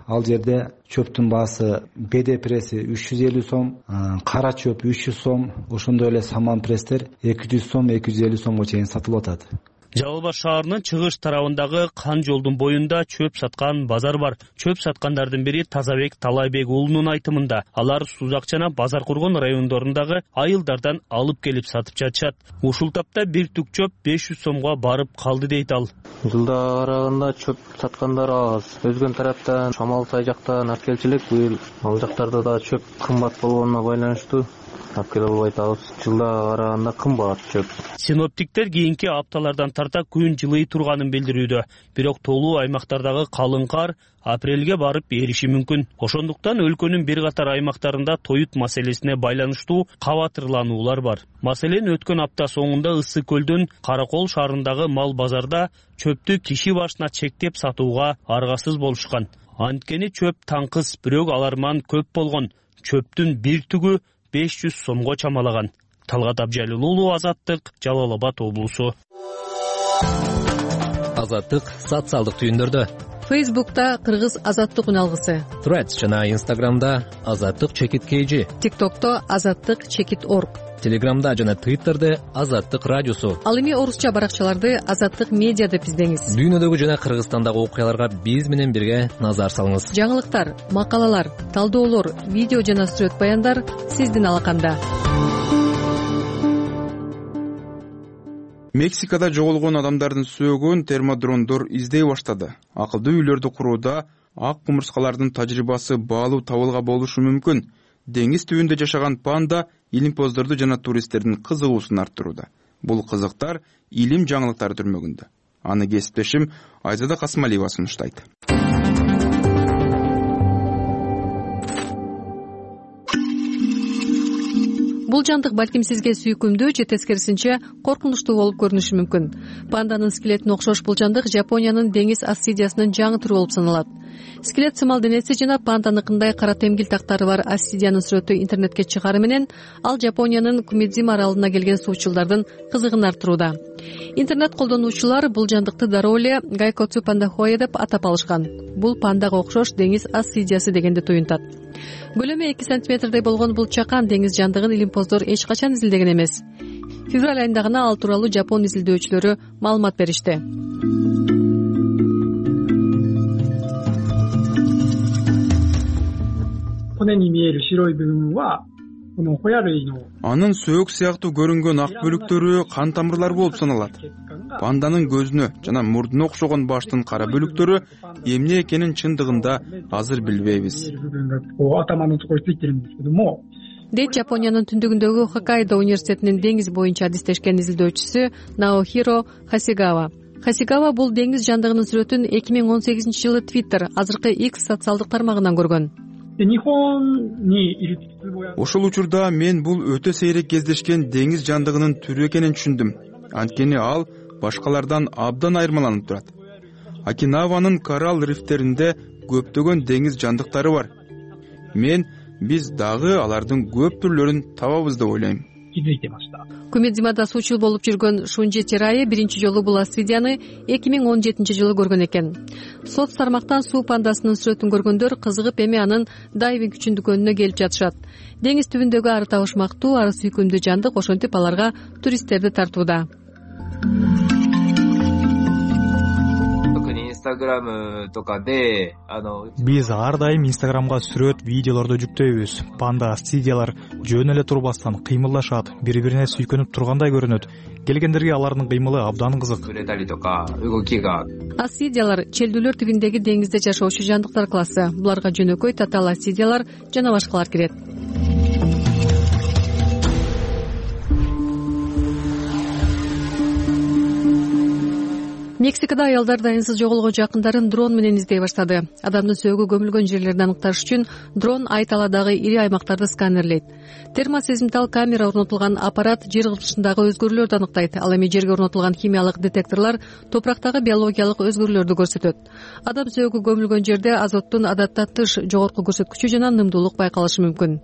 ал жерде чөптүн баасы б д пресси үч жүз элүү сом, кара чөп үч жүз сом, ошондой эле саман пресстер эки жүз сом, эки жүз элүү сомго чейин сатылып атат. Жалал Абад шаарынын чыгыш тарабындагы Кан жолдун боюнда чөп саткан базар бар. Чөп саткандардын бири Тазабек Талайбек уулунун айтымында, алар Сузак жана Базар Кургон райондорундагы айылдардан алып келип сатып жатышат. Ушул тапта бир түк чөп беш жүз сомго барып калды дейт ал. Жылда караганда чөп саткандар аз. Өзгөн тараптан Шамал Сай жактан алып келчү элек, быйыл ал жактарда да чөп кымбат болгонуна байланыштуу алып келе албай атабыз. Жылда караганда кымбат чөп. Синоптиктер кийинки апталардан тарта күн жылый турганын билдирүүдө. Бирок тоолуу аймактардагы калың кар апрелге барып эриши мүмкүн. Ошондуктан өлкөнүн бир катар аймактарында тоют маселесине байланыштуу кабатырлануулар бар. Маселен, өткөн апта соңунда Ыссы көлдүн Каракол шаарындагы мал базарда чөптү киши башына чектеп сатууга аргасыз болушкан. Анткени чөп таңкыс, бирок аларман көп болгон. Чөптүн бир түгү беш жүз сомго чамалаган. Талгат Абжалил уулу, Азаттык, Жалал Абад облусу. Азаттык социалдык түйүндөрдө. Фейсбукта Кыргыз Азаттык үналгысы. Threads жана Инстаграмда Азаттык чекит kg. ТикТокто Азаттык чекит орг. Телеграмда жана Твиттерде Азаттык радиосу. Ал эми орусча баракчаларды Азаттык медиа деп издеңиз. Дүйнөдөгү жана Кыргызстандагы окуяларга биз менен бирге назар салыңыз. Жаңылыктар, макалалар, талдоолор, видео жана сүрөт баяндар сиздин алаканда. Мексикада жоголгон адамдардын сөөгүн термодрондор издей баштады. Акылдуу үйлөрдү курууда ак кумурскалардын тажрыйбасы баалуу табылга болушу мүмкүн. Деңиз түбүндө жашаган панда илимпоздорду жана туристтердин кызыгуусун арттырууда. Бул кызыктар илим жаңылыктары түрмөгүндө. Аны кесиптешим Айзада Касымалиева сунуштайт. Бул жандык балким сизге сүйкүмдүү же тескерисинче коркунучтуу болуп көрүнүшү мүмкүн. Панданын скелетине окшош бул жандык Жапониянын деңиз ассидиясынын жаңы түрү болуп саналат. Скелет сымал денеси жана панданыкындай кара темгил тактары бар ассидиянын сүрөтү интернетке чыгары менен ал Жапониянын Кумидзима аралына келген суучулдардын кызыгын арттырууда. Интернет колдонуучулар бул жандыкты дароо эле Гайкоцу пандахоя деп атап алышкан. Бул пандага окшош деңиз ассидиясы дегенди туюнтат. Көлөмү эки сантиметрдей болгон бул чакан деңиз жандыгын илимпоздор эч качан изилдеген эмес. Февраль айында гана ал тууралуу Жапон изилдөөчүлөрү маалымат беришти. Анын сөөк сыяктуу көрүнгөн ак бөлүктөрү кан тамырлар болуп саналат. Панданын көзүнө жана мурдуна окшогон баштын кара бөлүктөрү эмне экенин чындыгында азыр билбейбиз. Дейт Жапониянын түндүгүндөгү Хоккайдо университетинин деңиз боюнча адистешкен изилдөөчүсү Наохиро Хасигава. Хасигава бул деңиз жандыгынын сүрөтүн эки миң он сегизинчи жылы Twitter, азыркы X социалдык тармагынан көргөн. Ошол учурда мен бул өтө сейрек кездешкен деңиз жандыгынын түрү экенин түшүндүм. Анткени ал башкалардан абдан айырмаланып турат. Окинаванын коралл рифтеринде көптөгөн деңиз жандыктары бар. Мен биз дагы алардын көп түрлөрүн табабыз деп ойлойм. Кумидзимада суучул болуп жүргөн Шунжи Терайы биринчи жолу бул ассидияны эки миң он жетинчи жылы көргөн экен. Соц тармактан суу пандасынын сүрөтүн көргөндөр кызыгып эми анын дайвинг үчүн дүкөнүнө келип жатышат. Деңиз түбүндөгү ары табышмактуу, ары сүйкүмдүү жандык ошентип аларга туристтерди тартууда. Биз ар дайым Инстаграмга сүрөт, видеолорду жүктөйбүз. Панда ассидиялар жөн эле турбастан кыймылдашат, бири-бирине сүйкөнүп тургандай көрүнөт. Келгендерге алардын кыймылы абдан кызык. Ассидиялар челдүүлөр тибиндеги деңизде жашоочу жандыктар классы. Буларга жөнөкөй татаал ассидиялар жана башкалар кирет. Мексикада аялдар дайынсыз жоголгон жакындарын дрон менен издей баштады. Адамдын сөөгү көмүлгөн жерлерди аныкташ үчүн дрон айталадагы ири аймактарды сканерлейт. Термосезимтал камера орнотулган аппарат жер кыртышындагы өзгөрүүлөрдү аныктайт. Ал эми жерге орнотулган химиялык детекторлор топурактагы биологиялык өзгөрүүлөрдү көрсөтөт. Адам сөөгү көмүлгөн жерде азоттун адатта тыш жогорку көрсөткүчү жана нымдуулук байкалышы мүмкүн.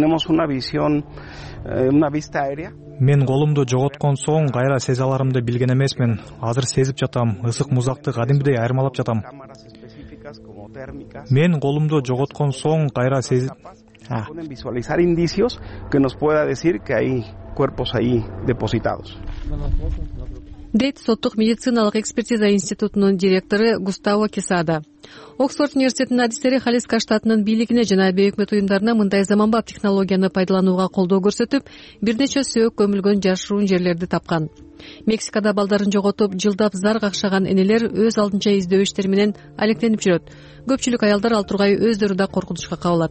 Мен колумду жоготкон соң кайра сезе аларымды билген эмесмин. Азыр сезип жатам. Ысык музакты кадимгидей айырмалап жатам. мен колумду жоготкон соң кайра сезип pueden visualizar indicios que nos pueda decir que hay cuerpos ahí depositados. дейт соттук медициналык экспертиза институтунун директору Густаво Кесада. Оксфорд университетинин адистери Халиска штатынын бийлигине жана бейөкмөт уюмдарына мындай заманбап технологияны пайдаланууга колдоо көрсөтүп, бир нече сөөк көмүлгөн жашыруун жерлерди тапкан. Мексикада балдарын жоготуп, жылдап зар какшаган энелер өз алдынча издөө иштери менен алектенип жүрөт. Көпчүлүк аялдар ал тургай өздөрү да коркунучка кабылат.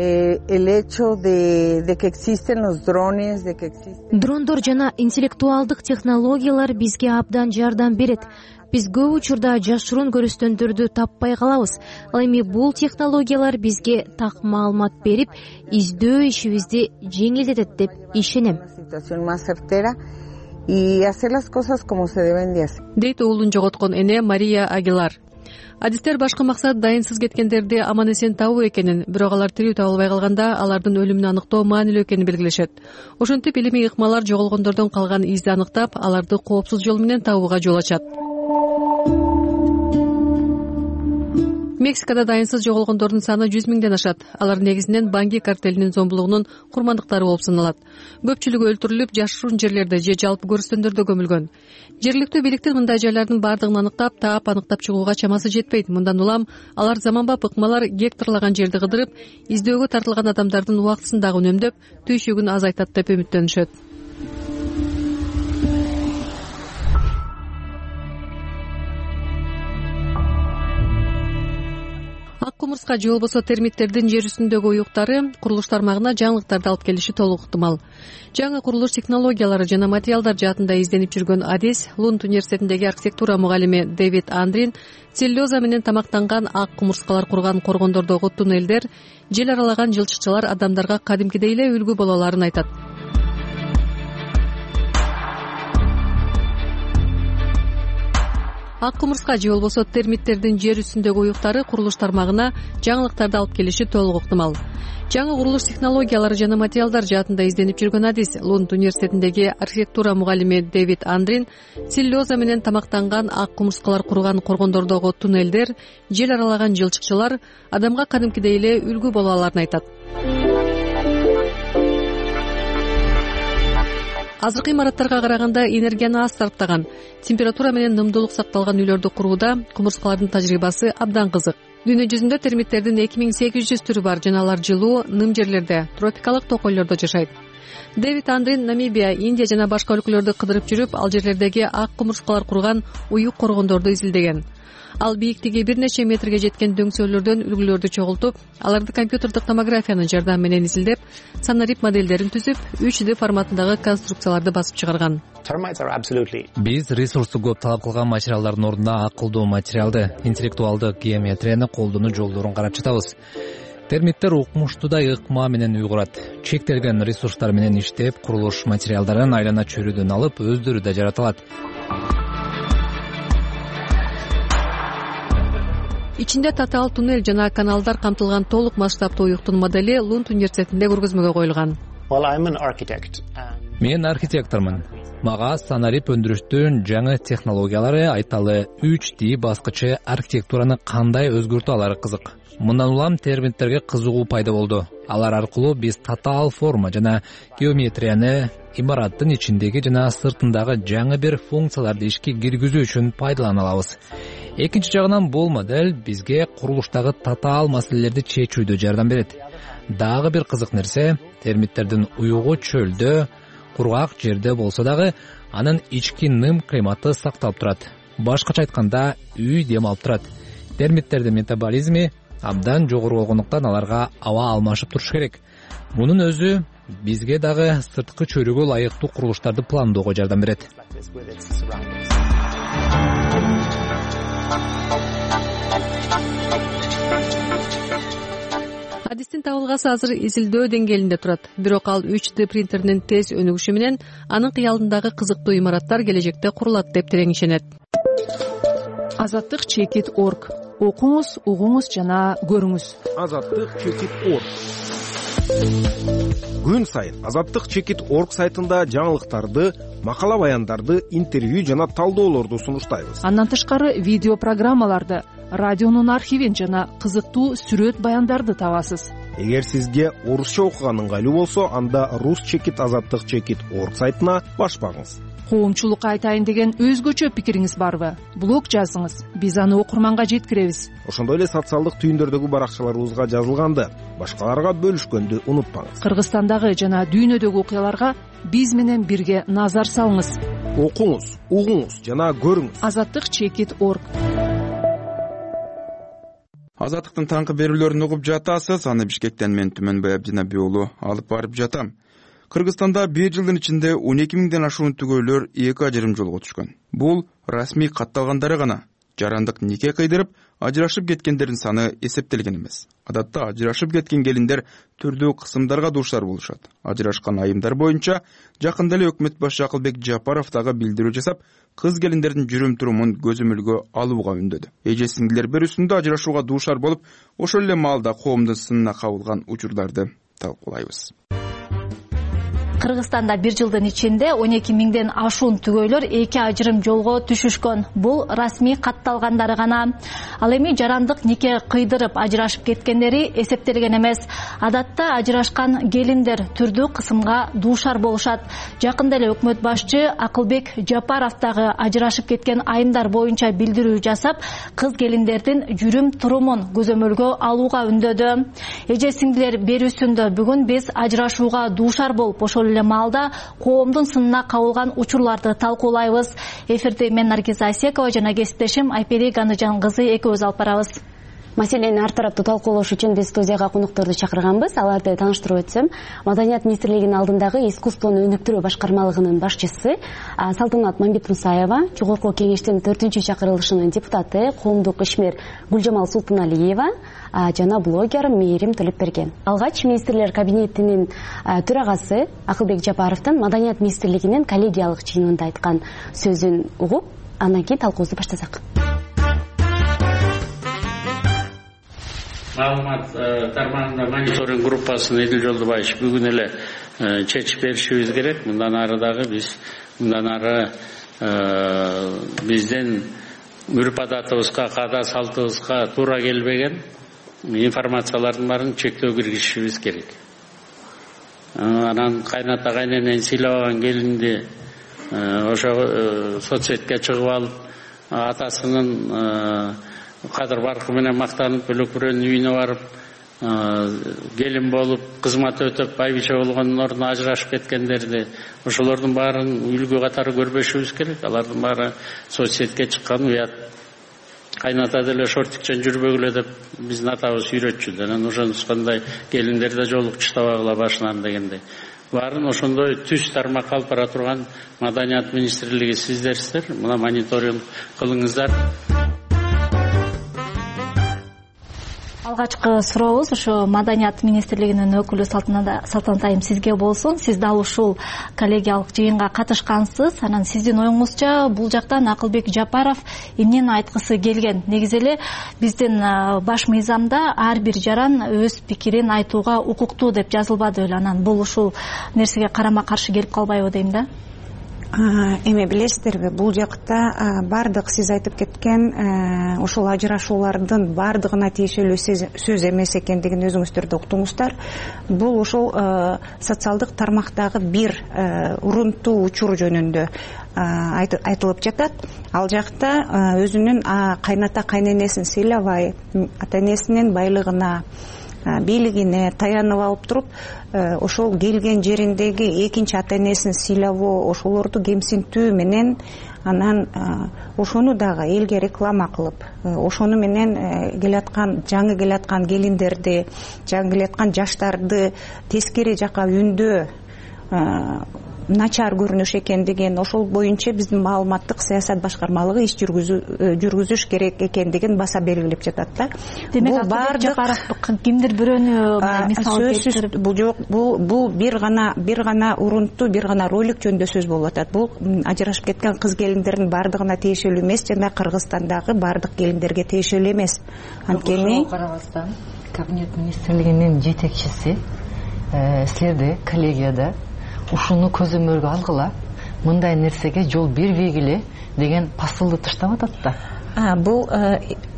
Дрондор жана интеллектуалдык технологиялар бизге абдан жардам берет. Биз көп учурда жашыруун көрүстөндөрдү таппай калабыз. Ал эми бул технологиялар бизге так маалымат берип, издөө ишибизди жеңилдетет деп ишенем. дейт уулун жоготкон эне Мария Агилар. Адистер башкы максат дайынсыз кеткендерди аман эсен табуу экенин, бирок алар тирүү табылбай калганда алардын өлүмүн аныктоо маанилүү экенин белгилешет. Ошентип илимий ыкмалар жоголгондордон калган изди аныктап, аларды коопсуз жол менен табууга жол ачат. Мексикада дайынсыз жоголгондордун саны жүз миңден ашат. Алар негизинен Банги картелинин зомбулугунун курмандыктары болуп саналат. Көпчүлүгү өлтүрүлүп, жашыруун жерлерде же жалпы көрүстөндөрдө көмүлгөн. Жергиликтүү бийликтин мындай жайлардын бардыгын аныктап, таап аныктап чыгууга чамасы жетпейт. Мындан улам алар заманбап ыкмалар гектарлаган жерди кыдырып, издөөгө тартылган адамдардын убактысын дагы үнөмдөп, түйшүгүн азайтат деп үмүттөнүшөт. Ак кумурска же болбосо термиттердин жер үстүндөгү уюктары курулуш тармагына жаңылыктарды алып келиши толук ыктымал. Жаңы курулуш технологиялары жана материалдар жаатында изденип жүргөн адис Лунд университетиндеги архитектура мугалими Дэвид Андрин целлюлоза менен тамактанган ак кумурскалар курган коргондордогу туннелдер, жел аралаган жылчыкчалар адамдарга кадимкидей эле үлгү боло аларын айтат. Ак кумурска же болбосо термиттердин жер үстүндөгү уюктары курулуш тармагына жаңылыктарды алып келиши толук ыктымал. Жаңы курулуш технологиялары жана материалдар жаатында изденип жүргөн адис Лунд университетиндеги архитектура мугалими Дэвид Андрин целлюлоза менен тамактанган ак кумурскалар курган коргондордогу туннелдер, жел аралаган жылчыкчалар адамга кадимкидей эле үлгү боло аларын айтат. Азыркы имараттарга караганда энергияны аз сарптаган, температура менен нымдуулук сакталган үйлөрдү курууда кумурскалардын тажрыйбасы абдан кызык. Дүйнө жүзүндө термиттердин эки миң сегиз жүз түрү бар жана алар жылуу, ным жерлерде, тропикалык токойлордо жашайт. Дэвид Андрин Намибия, Индия жана башка өлкөлөрдү кыдырып жүрүп, ал жерлердеги ак кумурскалар курган уюк коргондорду изилдеген. Ал бийиктиги бир нече метрге жеткен дөңсөөлөрдөн үлгүлөрдү чогултуп, аларды компьютердик томографиянын жардамы менен изилдеп, санарип моделдерин түзүп, үч дэ форматындагы конструкцияларды басып чыгарган. Биз ресурсту көп талап кылган материалдардын ордуна акылдуу материалды, интеллектуалдык геометрияны колдонуу жолдорун карап жатабыз. Термиттер укмуштуудай ыкма менен уйгурат. Чектелген ресурстар менен иштеп, курулуш материалдарын айлана чөйрөдөн алып, өздөрү да жараталат. Ичинде татаал туннель жана каналдар камтылган толук масштабтуу уюктун модели Лунд университетинде көргөзмөгө коюлган. Мен архитектормун. Мага санарип өндүрүштүн жаңы технологиялары айталы үч дэ баскычы архитектураны кандай өзгөртө алары кызык. Мындан улам термиттерге кызыгуу пайда болду. Алар аркылуу биз татаал форма жана геометрияны имараттын ичиндеги жана сыртындагы жаңы бир функцияларды ишке киргизүү үчүн пайдалана алабыз. Экинчи жагынан бул модель бизге курулуштагы татаал маселелерди чечүүдө жардам берет. Дагы бир кызык нерсе, термиттердин уюгу чөлдө, кургак жерде болсо дагы анын ички ным климаты сакталып турат. Башкача айтканда, үй дем алып турат. Термиттердин метаболизми абдан жогору болгондуктан аларга аба алмашып туруш керек. Мунун өзү бизге дагы сырткы чөйрөгө ылайыктуу курулуштарды пландоого жардам берет. Адистин табылгасы азыр изилдөө деңгээлинде турат. Бирок ал үч дэ принтеринин тез өнүгүшү менен анын кыялындагы кызыктуу имараттар келечекте курулат деп терең ишенет. Азаттык чекит точка орг. Окуңуз, угуңуз жана көрүңүз. Азаттык чекит точка орг. Күн сайын Азаттык чекит точка орг сайтында жаңылыктарды, макала баяндарды, интервью жана талдоолорду сунуштайбыз. Андан тышкары видео программаларды, радионун архивин жана кызыктуу сүрөт баяндарды табасыз. Эгер сизге орусча окуган ыңгайлуу болсо, анда рус чекит азаттык чекит орг сайтына башпаңыз. Коомчулукка айтайын деген өзгөчө пикириңиз барбы? Блог жазыңыз, биз аны окурманга жеткиребиз. Ошондой эле социалдык түйүндөрдөгү баракчаларыбызга жазылганды башкаларга бөлүшкөндү унутпаңыз. Кыргызстандагы жана дүйнөдөгү окуяларга биз менен бирге назар салыңыз. Окуңуз, угуңуз жана көрүңүз. азаттык чекит орг. Азаттыктын таңкы берүүлөрүн угуп жатасыз. Аны Бишкектен мен Түмөнбай Абдинабий уулу алып барып жатам. Кыргызстанда бир жылдын ичинде он эки миңден ашуун түгөйлөр эки ажырым жолго түшкөн. Бул расмий катталгандары гана. Жарандык нике кыйдырып, ажырашып кеткендердин саны эсептелген эмес. Адатта ажырашып кеткен келиндер түрдүү кысымдарга дуушар болушат. Ажырашкан айымдар боюнча жакында эле өкмөт башчы Акылбек Жапаров дагы билдирүү жасап, кыз келиндердин жүрүм турумун көзөмөлгө алууга үндөдү. Эже сиңдилер берүүсүндө ажырашууга дуушар болуп, ошол эле маалда коомдун сынына кабылган учурларды талкуулайбыз. Кыргызстанда бир жылдын ичинде он эки миңден ашуун түгөйлөр эки ажырым жолго түшүшкөн. Бул расмий катталгандары гана. Ал эми жарандык нике кыйдырып ажырашып кеткендери эсептелген эмес. Адатта ажырашкан келиндер түрдүү кысымга дуушар болушат. Жакында эле өкмөт башчы Акылбек Жапаров дагы ажырашып кеткен айымдар боюнча билдирүү жасап, кыз келиндердин жүрүм турумун көзөмөлгө алууга үндөдү. Эже сиңдилер берүүсүндө бүгүн биз ажырашууга дуушар болуп, ошол эле маалда коомдун сынына кабылган учурларды талкуулайбыз. Эфирде мен Наргиза Асекова жана кесиптешим Айпери Ганычан кызы экөөбүз алып барабыз. Маселени ар тараптуу талкуулош үчүн биз студияга конокторду чакырганбыз. Аларды тааныштырып өтсөм, Маданият министрлигинин алдындагы искусствону өнүктүрүү башкармалыгынын башчысы Салтанат Мамбетмусаева, жогорку кеңештин төртүнчү чакырылышынын депутаты коомдук ишмер Гүлжамал Султаналиева жана блогер Мээрим Төлөпберген. Алгач министрлер кабинетинин төрагасы Акылбек Жапаровдун Маданият министрлигинин коллегиялык жыйынында айткан сөзүн угуп, андан кийин талкуубузду баштасак. Маалымат тармагында мониторинг группасын Эдил Жолдубаевич бүгүн эле чечип беришибиз керек. Мындан ары дагы биз мындан ары биздин үрп адатыбызга, каада салтыбызга туура келбеген информациялардын баарын чектөө киргизишибиз керек. Анан кайната кайненен сыйлабаган келинди ошо соцсетке чыгып алып, атасынын кадыр баркы менен мактанып, бөлөк бирөөнүн үйүнө барып, келин болуп, кызмат өтөп, байбиче болгондун ордуна ажырашып кеткендерди, ошолордун баарын үлгү катары көрбөшүбүз керек. Алардын баары соцсетке чыккан уят. Кайната деле шортикчен жүрбөгүлө деп биздин атабыз үйрөтчү. Анан ошондой келиндер да жолук чыштабагыла башынан дегендей. Баарын ошондой түз тармакка алып бара турган Маданият министрлиги сиздерсиздер. Мына мониторинг кылыңыздар. Алгачкы сурообуз ошо Маданият министрлигинин өкүлү Салтанат айым сизге болсун. Сиз дал ушул коллегиялык жыйынга катышкансыз. Анан сиздин оюңузча бул жактан Акылбек Жапаров эмнени айткысы келген? Негизи эле биздин баш мыйзамда ар бир жаран өз пикирин айтууга укуктуу деп жазылбады беле. Анан бул ушул нерсеге карама каршы келип калбайбы дейм да. Эме билесиздерби, бул жакта бардык сиз айтып кеткен ошол ажырашуулардын бардыгына тиешелүү сөз эмес экендигин өзүңүздөр да уктуңуздар. Бул ошол социалдык тармактагы бир урунтуу учур жөнүндө айтылып жатат. Ал жакта өзүнүн кайната кайненесин сыйлабай, ата энесинин байлыгына, бийлигине таянып алып туруп, ошол келген жериндеги экинчи ата энесин сыйлабоо, ошолорду кемсинтүү менен анан ошону дагы элге реклама кылып, ошону менен келаткан жаңы келаткан келиндерди, жаңы келаткан жаштарды тескери жака үндөө начар көрүнүш экендигин, ошол боюнча биздин маалыматтык саясат башкармалыгы иш жүргүзүш керек экендигин баса белгилеп жатат да. Демек Акылбек Жапаров кимдир бирөөнү мисал келтирип, бул жок, бул бул бир гана бир гана урунтуу, бир гана ролик жөнүндө сөз болуп атат. Бул ажырашып кеткен кыз келиндердин бардыгына тиешелүү эмес жана Кыргызстандагы бардык келиндерге тиешелүү эмес. Анткени карабастан Кабинет министрлигинин жетекчиси силерде коллегияда ушуну көзөмөлгө алгыла, мындай нерсеге жол бербегиле деген посылды таштап атат да. Бул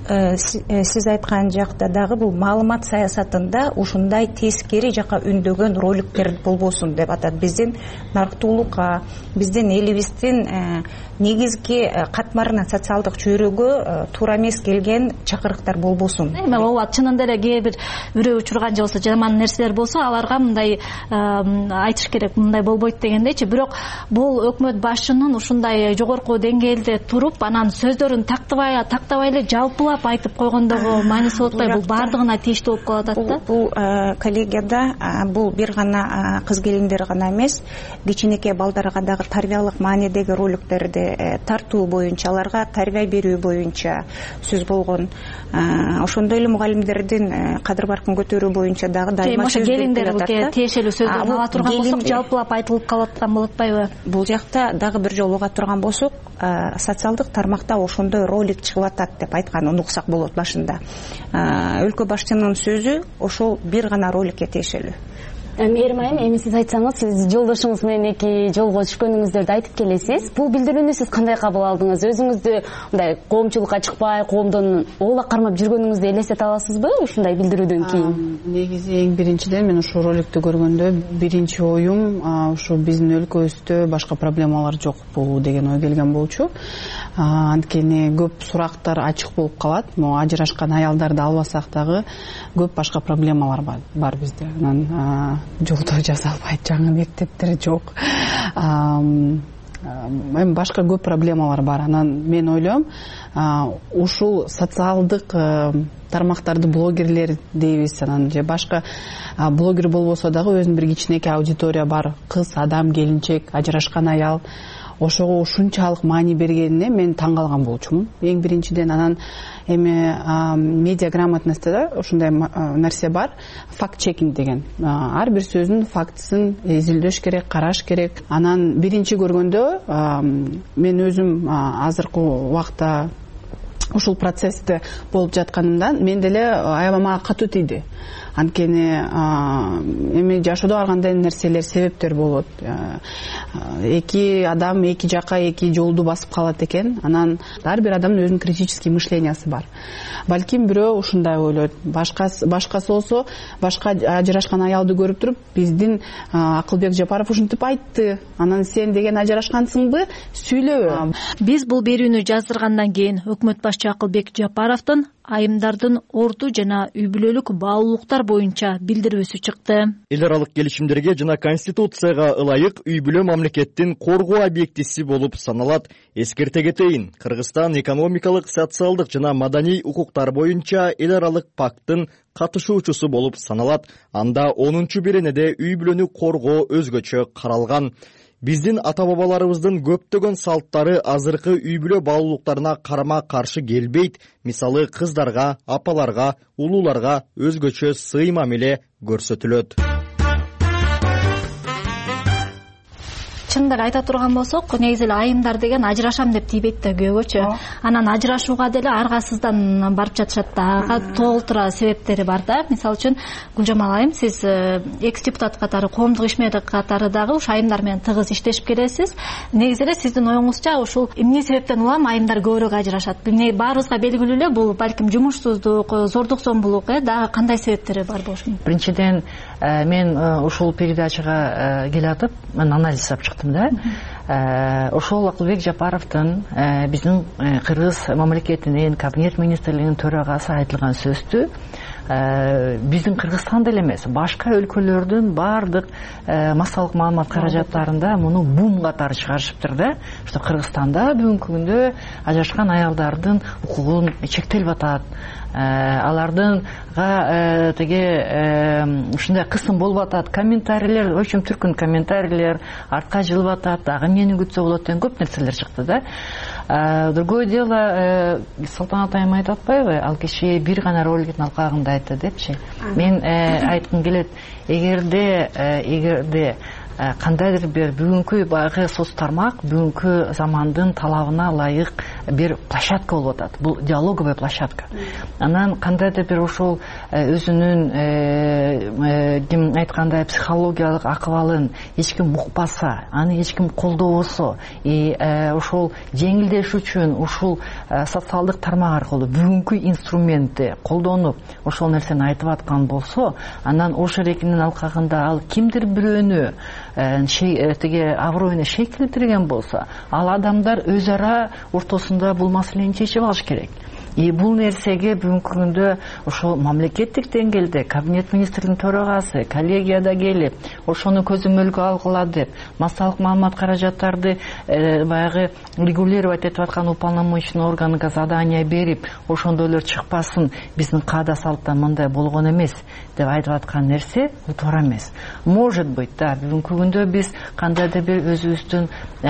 сиз айткан жакта дагы бул маалымат саясатында ушундай тескери жака үндөгөн роликтер болбосун деп атат. Биздин нарктуулукка, биздин элибиздин негизги катмарына, социалдык чөйрөгө туура эмес келген чакырыктар болбосун. Эми ооба, чынында эле кээ бир үрөө учурган же болсо жаман нерселер болсо, аларга мындай айтыш керек, мындай болбойт дегендейчи. Бирок бул өкмөт башчынын ушундай жогорку деңгээлде туруп, анан сөздөрүн тактабай тактабай эле жалпылап айтып койгондогу мааниси болуп атпайбы? Бул баардыгына тийиштүү болуп калып атат да. Бул коллегияда бул бир гана кыз келиндер гана эмес, кичинекей балдарга дагы тарбиялык маанидеги роликтерди тартуу боюнча, аларга тарбия берүү боюнча сөз болгон. Ошондой эле мугалимдердин кадыр баркын көтөрүү боюнча дагы дайыма сөз берилип атат. Келиндерге тиешелүү сөздөрдү ала турган болсок, жалпылап айтылып калып аткан болуп атпайбы? Бул жакта дагы бир жолу уга турган болсок, социалдык тармакта ошондой ролик чыгып атат деп айтканын уксак болот башында. Өлкө башчынын сөзү ошол бир гана роликке тиешелүү. Мээрим айым, эми сиз айтсаңыз, сиз жолдошуңуз менен эки жолго түшкөнүңүздөрдү айтып келесиз. Бул билдирүүнү сиз кандай кабыл алдыңыз? Өзүңүздү мындай коомчулукка чыкпай, коомдон оолак кармап жүргөнүңүздү элестете аласызбы ушундай билдирүүдөн кийин? Негизи эң биринчиден мен ушул роликти көргөндө биринчи оюм ушу биздин өлкөбүздө башка проблемалар жокпу деген ой келген болчу. Анткени көп сурактар ачык болуп калат. Могу ажырашкан аялдарды албасак дагы көп башка проблемалар бар бизде. Анан жолдор жасалбайт, жаңы мектептер жок. Эми башка көп проблемалар бар. Анан мен ойлойм, ушул социалдык тармактарды блогерлер дейбиз, анан же башка блогер болбосо дагы өзүнүн бир кичинекей аудитория бар. Кыз, адам, келинчек, ажырашкан аял. Ошого ушунчалык маани бергенине мен таң калган болчумун. Эң биринчиден анан эми медиа грамотностьта ушундай нерсе бар, факт чекинг деген. Ар бир сөздүн фактысын изилдеш керек, караш керек. Анан биринчи көргөндө мен өзүм азыркы убакта ушул процессте болуп жатканымда мен деле аябай мага катуу тийди. Анткени эми жашоодо ар кандай нерселер, себептер болот. Эки адам эки жака эки жолду басып калат экен. Анан ар бир адамдын өзүнүн критический мышлениясы бар. Балким бирөө ушундай ойлойт. Башкасы башкасы болсо, башка ажырашкан аялды көрүп туруп, биздин Акылбек Жапаров ушинтип айтты. Анан сен деген ажырашкансыңбы? Сүйлөбө. Биз бул берүүнү жаздыргандан кийин өкмөт башчы Акылбек Жапаровдун айымдардын орду жана үй бүлөлүк баалуулуктар боюнча билдирүүсү чыкты. Эл аралык келишимдерге жана конституцияга ылайык үй бүлө мамлекеттин коргоо объектиси болуп саналат. Эскерте кетейин, Кыргызстан экономикалык, социалдык жана маданий укуктар боюнча эл аралык пакттын катышуучусу болуп саналат. Анда онунчу беренеде үй бүлөнү коргоо өзгөчө каралган. Биздин ата-бабаларыбыздын көптөгөн салттары азыркы үй бүлө баалуулуктарына карама каршы келбейт. Мисалы, кыздарга, апаларга, улууларга өзгөчө сый мамиле көрсөтүлөт. Чындап айта турган болсок, негизи эле айымдар деген ажырашам деп тийбейт да көбөчө. Анан ажырашууга деле аргасыздан барып жатышат да. Ага толтура себептери бар да. Мисалы үчүн Гүлжамал айым, сиз экс депутат катары, коомдук ишмер катары дагы ушу айымдар менен тыгыз иштешип келесиз. Негизи эле сиздин оюңузча ушул эмне себептен улам айымдар көбүрөөк ажырашат? Баарыбызга белгилүү эле, бул балким жумушсуздук, зордук зомбулук, э, дагы кандай себептери бар болушу мүмкүн? Биринчиден, мен ушул передачага келатып, мен анализ жасап чыктым да. Ошол Акылбек Жапаровдун биздин Кыргыз мамлекетинин кабинет министрлигинин төрагасы айтылган сөздү биздин Кыргызстанда эле эмес, башка өлкөлөрдүн баардык массалык маалымат каражаттарында муну бум катары чыгарышыптыр да. Что Кыргызстанда бүгүнкү күндө ажырашкан аялдардын укугун чектелип атат. Алардынга теге ушундай кысым болуп атат. Комментарийлер, в общем, түркүн комментарийлер артка жылып атат, дагы эмнени күтсө болот деген көп нерселер чыкты да. Другое дело, Салтанат айым айтып атпайбы, ал киши бир гана роликтин алкагында айтты депчи. Мен айткым келет, эгерде эгерде кандайдыр бир бүгүнкү баягы соц тармак бүгүнкү замандын талабына ылайык бир площадка болуп атат. Бул диалоговая площадка. Анан кандайдыр бир ошол өзүнүн ким айткандай психологиялык акыбалын эч ким укпаса, аны эч ким колдобосо, ошол жеңилдеш үчүн ушул социалдык тармак аркылуу бүгүнкү инструментти колдонуп ошол нерсени айтып аткан болсо, анан ошол эрекинин алкагында ал кимдир бирөөнү тиги аброюна шек келтирген болсо, ал адамдар өз ара ортосунда бул маселени чечип алыш керек. И бул нерсеге бүгүнкү күндө ошол мамлекеттик деңгээлде кабинет министринин төрагасы коллегияда келип, ошону көзөмөлгө алгыла деп, массалык маалымат каражаттарды баягы регулировать этип аткан уполномоченный органга задание берип, ошондой эле чыкпасын, биздин каада салттан мындай болгон эмес деп айтып аткан нерсе туура эмес. Может быть, да, бүгүнкү күндө биз кандайдыр бир өзүбүздүн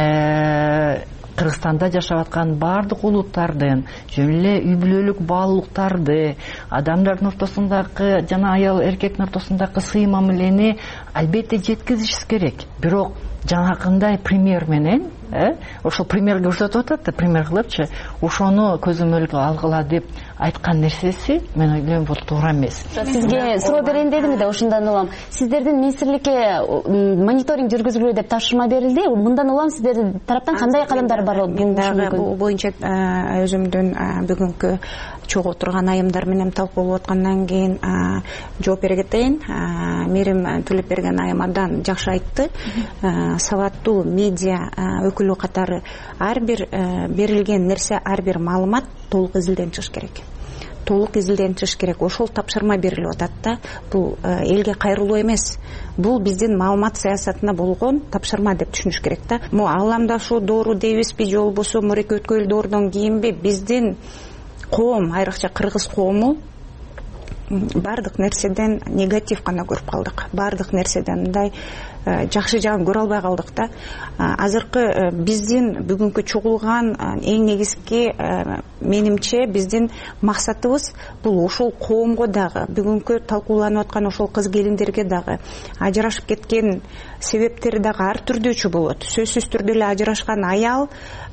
Кыргызстанда жашап аткан бардык улуттардын жөн эле үй бүлөлүк баалуулуктарды, адамдардын ортосундагы жана аял эркектин ортосундагы сый мамилени албетте жеткизиш керек. Бирок жанакындай пример менен, ошол пример көрсөтүп атат да, пример кылыпчы, ошону көзөмөлгө алгыла деп айткан нерсеси мен ойлойм бул туура эмес. Сизге суроо берейин дедим да, ошондон улам сиздердин министрликке мониторинг жүргүзүлүү деп тапшырма берилди. Мындан улам сиздердин тараптан кандай кадамдар бар болушу мүмкүн? Бул боюнча өзүмдүн бүгүнкү чогуу турган айымдар менен талкуулап аткандан кийин жооп берген. Мээрим Төлөпберген айым абдан жакшы айтты. Сабаттуу медиа өкүлү катары ар бир берилген нерсе, ар бир маалымат толук изилден чыгыш керек. Толук изилден чыгыш керек. Ошол тапшырма берилип атат да. Бул элге кайрылуу эмес. Бул биздин маалымат саясатына болгон тапшырма деп түшүнүш керек да. Мо ааламдашуу доору дейбизби, же болбосо мурекө өткөл доордон кийинби биздин коом, айрыкча кыргыз коому бардык нерседен негатив гана көрүп калдык. Бардык нерседен мындай жакшы жагын көрө албай калдык да. Азыркы биздин бүгүнкү чогулган эң негизги менимче биздин максатыбыз бул ошол коомго дагы, бүгүнкү талкууланып аткан ошол кыз келиндерге дагы ажырашып кеткен себептери дагы ар түрдүүчү болот. Сөзсүз түрдө эле ажырашкан аял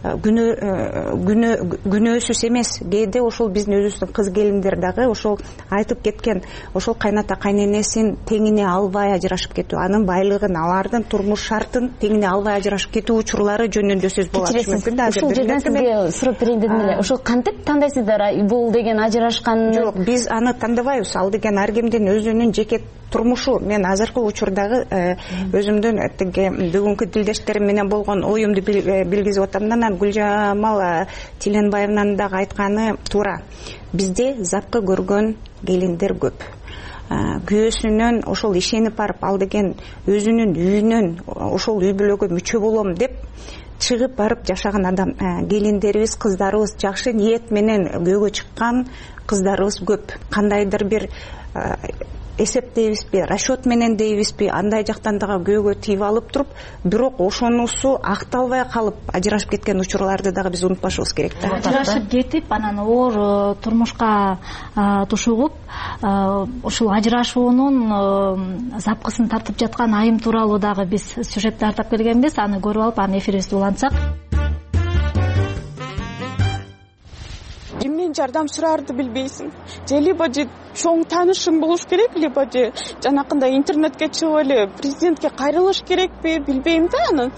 күнөөсүз эмес. Кээде ошол биздин өзүбүздүн кыз келиндер дагы ошол айтып кеткен, ошол кайната кайненесин теңине албай ажырашып кетүү, анын байлыгын, алардын турмуш шартын теңине албай ажырашып кетүү учурлары жөнүндө сөз болот. Мүмкүн да ушул жерден сизге сурап берейин дедим эле. Ошол кантип тандайсыздар? Бул деген ажырашкан? Жок, биз аны тандабайбыз. Ал деген ар кимдин өзүнүн жеке турмушу. Мен азыркы учурдагы өзүмдүн тиги бүгүнкү тилдештерим менен болгон оюмду билгизип атам. Анан Гүлжамал Тиленбаевнын дагы айтканы туура. Бизде запкы көргөн келиндер көп. Күйөөсүнөн ошол ишенип барып, ал деген өзүнүн үйүнөн ошол үй бүлөгө мүчө болом деп чыгып барып жашаган адам, келиндерибиз, кыздарыбыз, жакшы ниет менен күйөөгө чыккан кыздарыбыз көп. Кандайдыр бир эсеп дейбизби, расчет менен дейбизби, андай жактан дагы күйөөгө тийип алып туруп, бирок ошонусу акталбай калып ажырашып кеткен учурларды дагы биз унутпашыбыз керек да. Ажырашып кетип, анан оор турмушка тушугуп, ушул ажырашуунун запкысын тартып жаткан айым тууралуу дагы биз сюжет тартып келгенбиз. Аны көрүп алып, анын эфирибизди улантсак. Кимден жардам сурарды билбейсиң. Же либо же чоң таанышың болуш керек, либо же жанакындай интернетке чыгып эле президентке кайрылыш керекпи, билбейм да аны.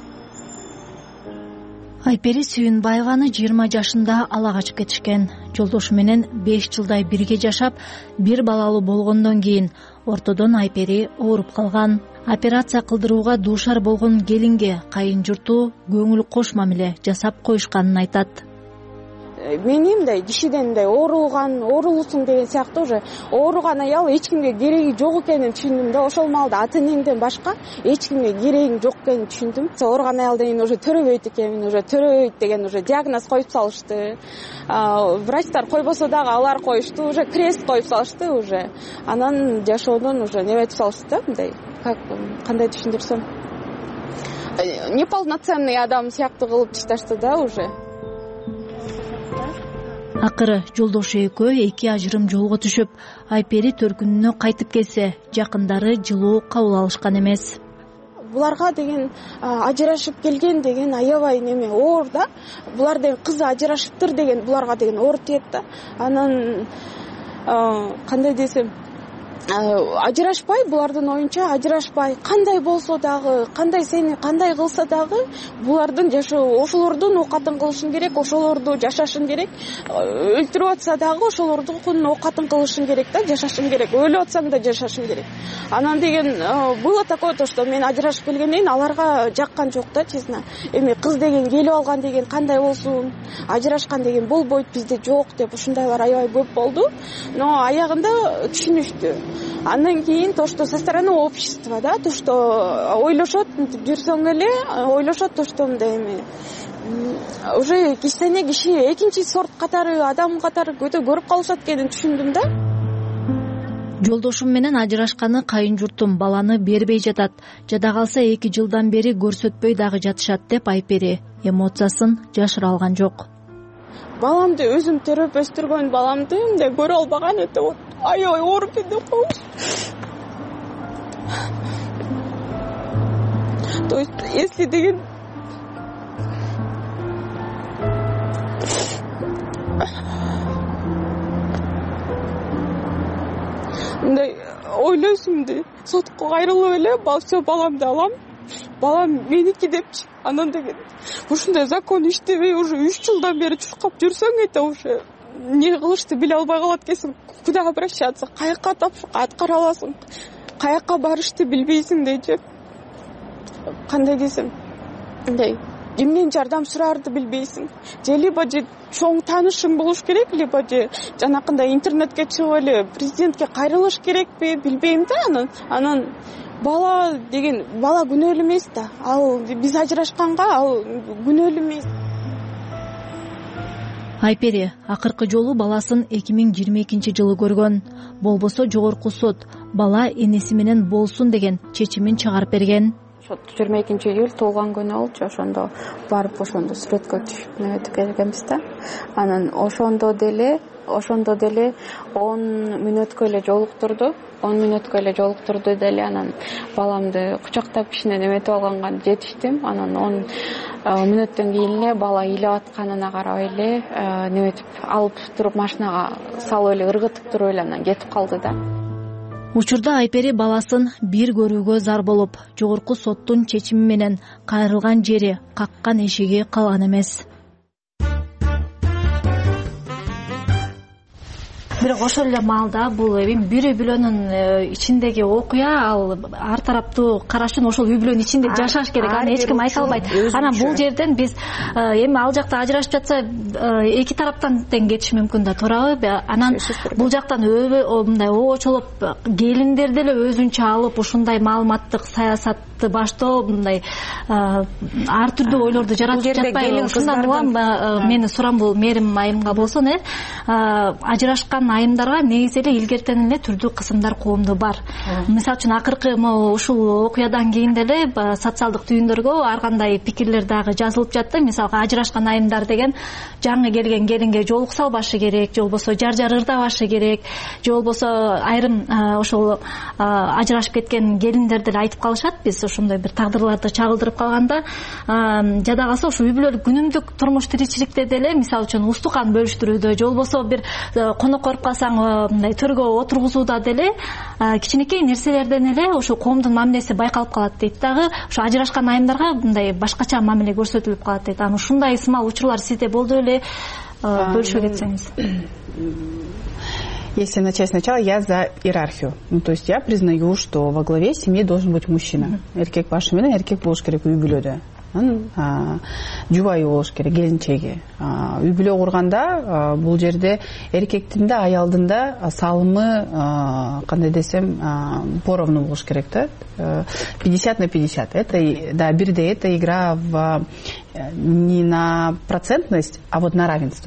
Айпери Сүйүнбаеваны жыйырма жашында ала качып кетишкен. Жолдошу менен беш жылдай бирге жашап, бир балалуу болгондон кийин ортодон Айпери ооруп калган. Операция кылдырууга дуушар болгон келинге кайын журту көңүл кош мамиле жасап коюшканын айтат. Менин мындай кишиден мындай ооруган, оорулуусуң деген сыяктуу уже ооруган аял эч кимге кереги жок экенин түшүндүм да. Ошол маалда ата энемден башка эч кимге керегиң жок экенин түшүндүм. Ооруган аялдан кийин уже төрөбөйт экенмин, уже төрөбөйт деген уже диагноз коюп салышты. Врачтар койбосо дагы алар коюшту, уже крест коюп салышты уже. Анан жашоодон уже неметип салышты да, мындай. Как кандай түшүндүрсөм? Неполноценный адам сыяктуу кылып ташташты да уже. Акыры жолдошу экөө эки ажырым жолго түшүп, Айпери төркүнүнө кайтып келсе, жакындары жылуу кабыл алышкан эмес. буларга деген ажырашып келген деген аябай неме оор да. Булар деген кызы ажырашыптыр деген буларга деген оор тиет да. Анан кандай десем, ажырашпай, булардын оюнча ажырашпай, кандай болсо дагы, кандай сени кандай кылса дагы булардын жашоо, ошолордун оокатын кылышың керек, ошолорду жашашың керек. Өлтүрүп атса дагы ошолордун оокатын кылышың керек да, жашашың керек. Өлүп атсаң да жашашың керек. Анан деген было такое то, что мен ажырашып келгенден аларга жаккан жок да, честно. Эми кыз деген келип алган деген кандай болсун, ажырашкан деген болбойт, бизде жок деп ушундайлар аябай көп болду. Но аягында түшүнүштү. Андан кийин то, что со стороны общества, да, то, что ойлошот, жүрсөң эле, ойлошот то, что мындай эми уже кичине киши экинчи сорт катары, адам катары өтө көрүп калышат экенин түшүндүм да. Жолдошум менен ажырашканы кайын журтум баланы бербей жатат. Жада калса эки жылдан бери көрсөтпөй дагы жатышат деп Айпери эмоциясын жашыра алган жок. Баламды өзүм төрөп өстүргөн баламды мындай көрө албаган өтө аябай оор экен деп коебуз. То есть, если деген мындай ойлойсуңду, сотко кайрылып эле, все баламды алам, балам меники депчи. Анан деген ушундай закон иштебей уже үч жылдан бери чуркап жүрсөң, это уже не кылышты биле албай калат экенсиң. Куда обращаться, каяка аткара аласың, каяка барышты билбейсиң дейчи. Кандай десем, мындай эмнен жардам сурарды билбейсиң. Же либо же чоң таанышың болуш керек, либо же жанакындай интернетке чыгып эле президентке кайрылыш керекпи, билбейм да. Анан анан бала деген бала күнөөлүү эмес да. Ал биз ажырашканга ал күнөөлүү эмес. Айпери акыркы жолу баласын эки миң жыйырма экинчи жылы көргөн. Болбосо жогорку сот бала энеси менен болсун деген чечимин чыгарып берген. жыйырма экинчи июль туулган күнү болчу, ошондо барып ошондо сүрөткө түшүп өтүп келгенбиз да. Анан ошондо деле ошондо деле он мүнөткө эле жолуктурду. он мүнөткө эле жолуктурду деле анан баламды кучактап кичине неметип алганга жетиштим. Анан он мүнөттөн кийин эле бала ыйлап атканына карабай эле неметип алып туруп машинага салып эле ыргытып туруп эле анан кетип калды да. Учурда Айпери баласын бир көрүүгө зар болуп, жогорку соттун чечими менен кайрылган жери, каккан эшиги калган эмес. Бирок ошол эле маалда бул эми бир үй бүлөнүн ичиндеги окуя, ал ар тараптуу карашын ошол үй бүлөнүн ичинде жашаш керек. Аны эч ким айта албайт. Анан бул жерден биз эми ал жакта ажырашып жатса эки тараптан тең кетиши мүмкүн да, туурабы? Анан бул жактан мындай обочолоп келиндер деле өзүнчө алып ушундай маалыматтык саясатты баштоо мындай ар түрдүү ойлорду жаратып жатпайбы? Ушундан улам менин сурам бул мээрим айымга болсун, э ажырашкан айымдарга негизи эле илгертен эле түрдүү кысымдар коомдо бар. Мисалы үчүн акыркы ушул окуядан кийин деле социалдык түйүндөргө ар кандай пикирлер дагы жазылып жатты. Мисалга ажырашкан айымдар деген жаңы келген келинге жоолук салбашы керек, же болбосо жар жар ырдабашы керек, же болбосо айрым ошол ажырашып кеткен келиндер деле айтып калышат, биз ошондой бир тагдырларды чагылдырып калганда жада калса ушул үй бүлөлүк күнүмдүк турмуш тиричиликте деле мисалы үчүн устукан бөлүштүрүүдө, же болбосо бир конок коруп калсаң мындай төргө отургузууда деле кичинекей нерселерден эле ошо коомдун мамилеси байкалып калат дейт дагы. Ошо ажырашкан айымдарга мындай башкача мамиле көрсөтүлүп калат дейт. Анан ушундай ысмал учурлар сизде болду эле, бөлүшө кетсеңиз. Если начать сначала, я за иерархию. Ну, то есть я признаю, что во главе семьи должен быть мужчина. Эркек башы менен эркек болуш керек үй бүлөдө. Жубайы болуш керек, келинчеги. Үй бүлө курганда бул жерде эркектин да аялдын да салымы, кандай десем, поровну болуш керек да. пятьдесят на пятьдесят. Это да, бирдей, это игра в не на процентность, а вот на равенство.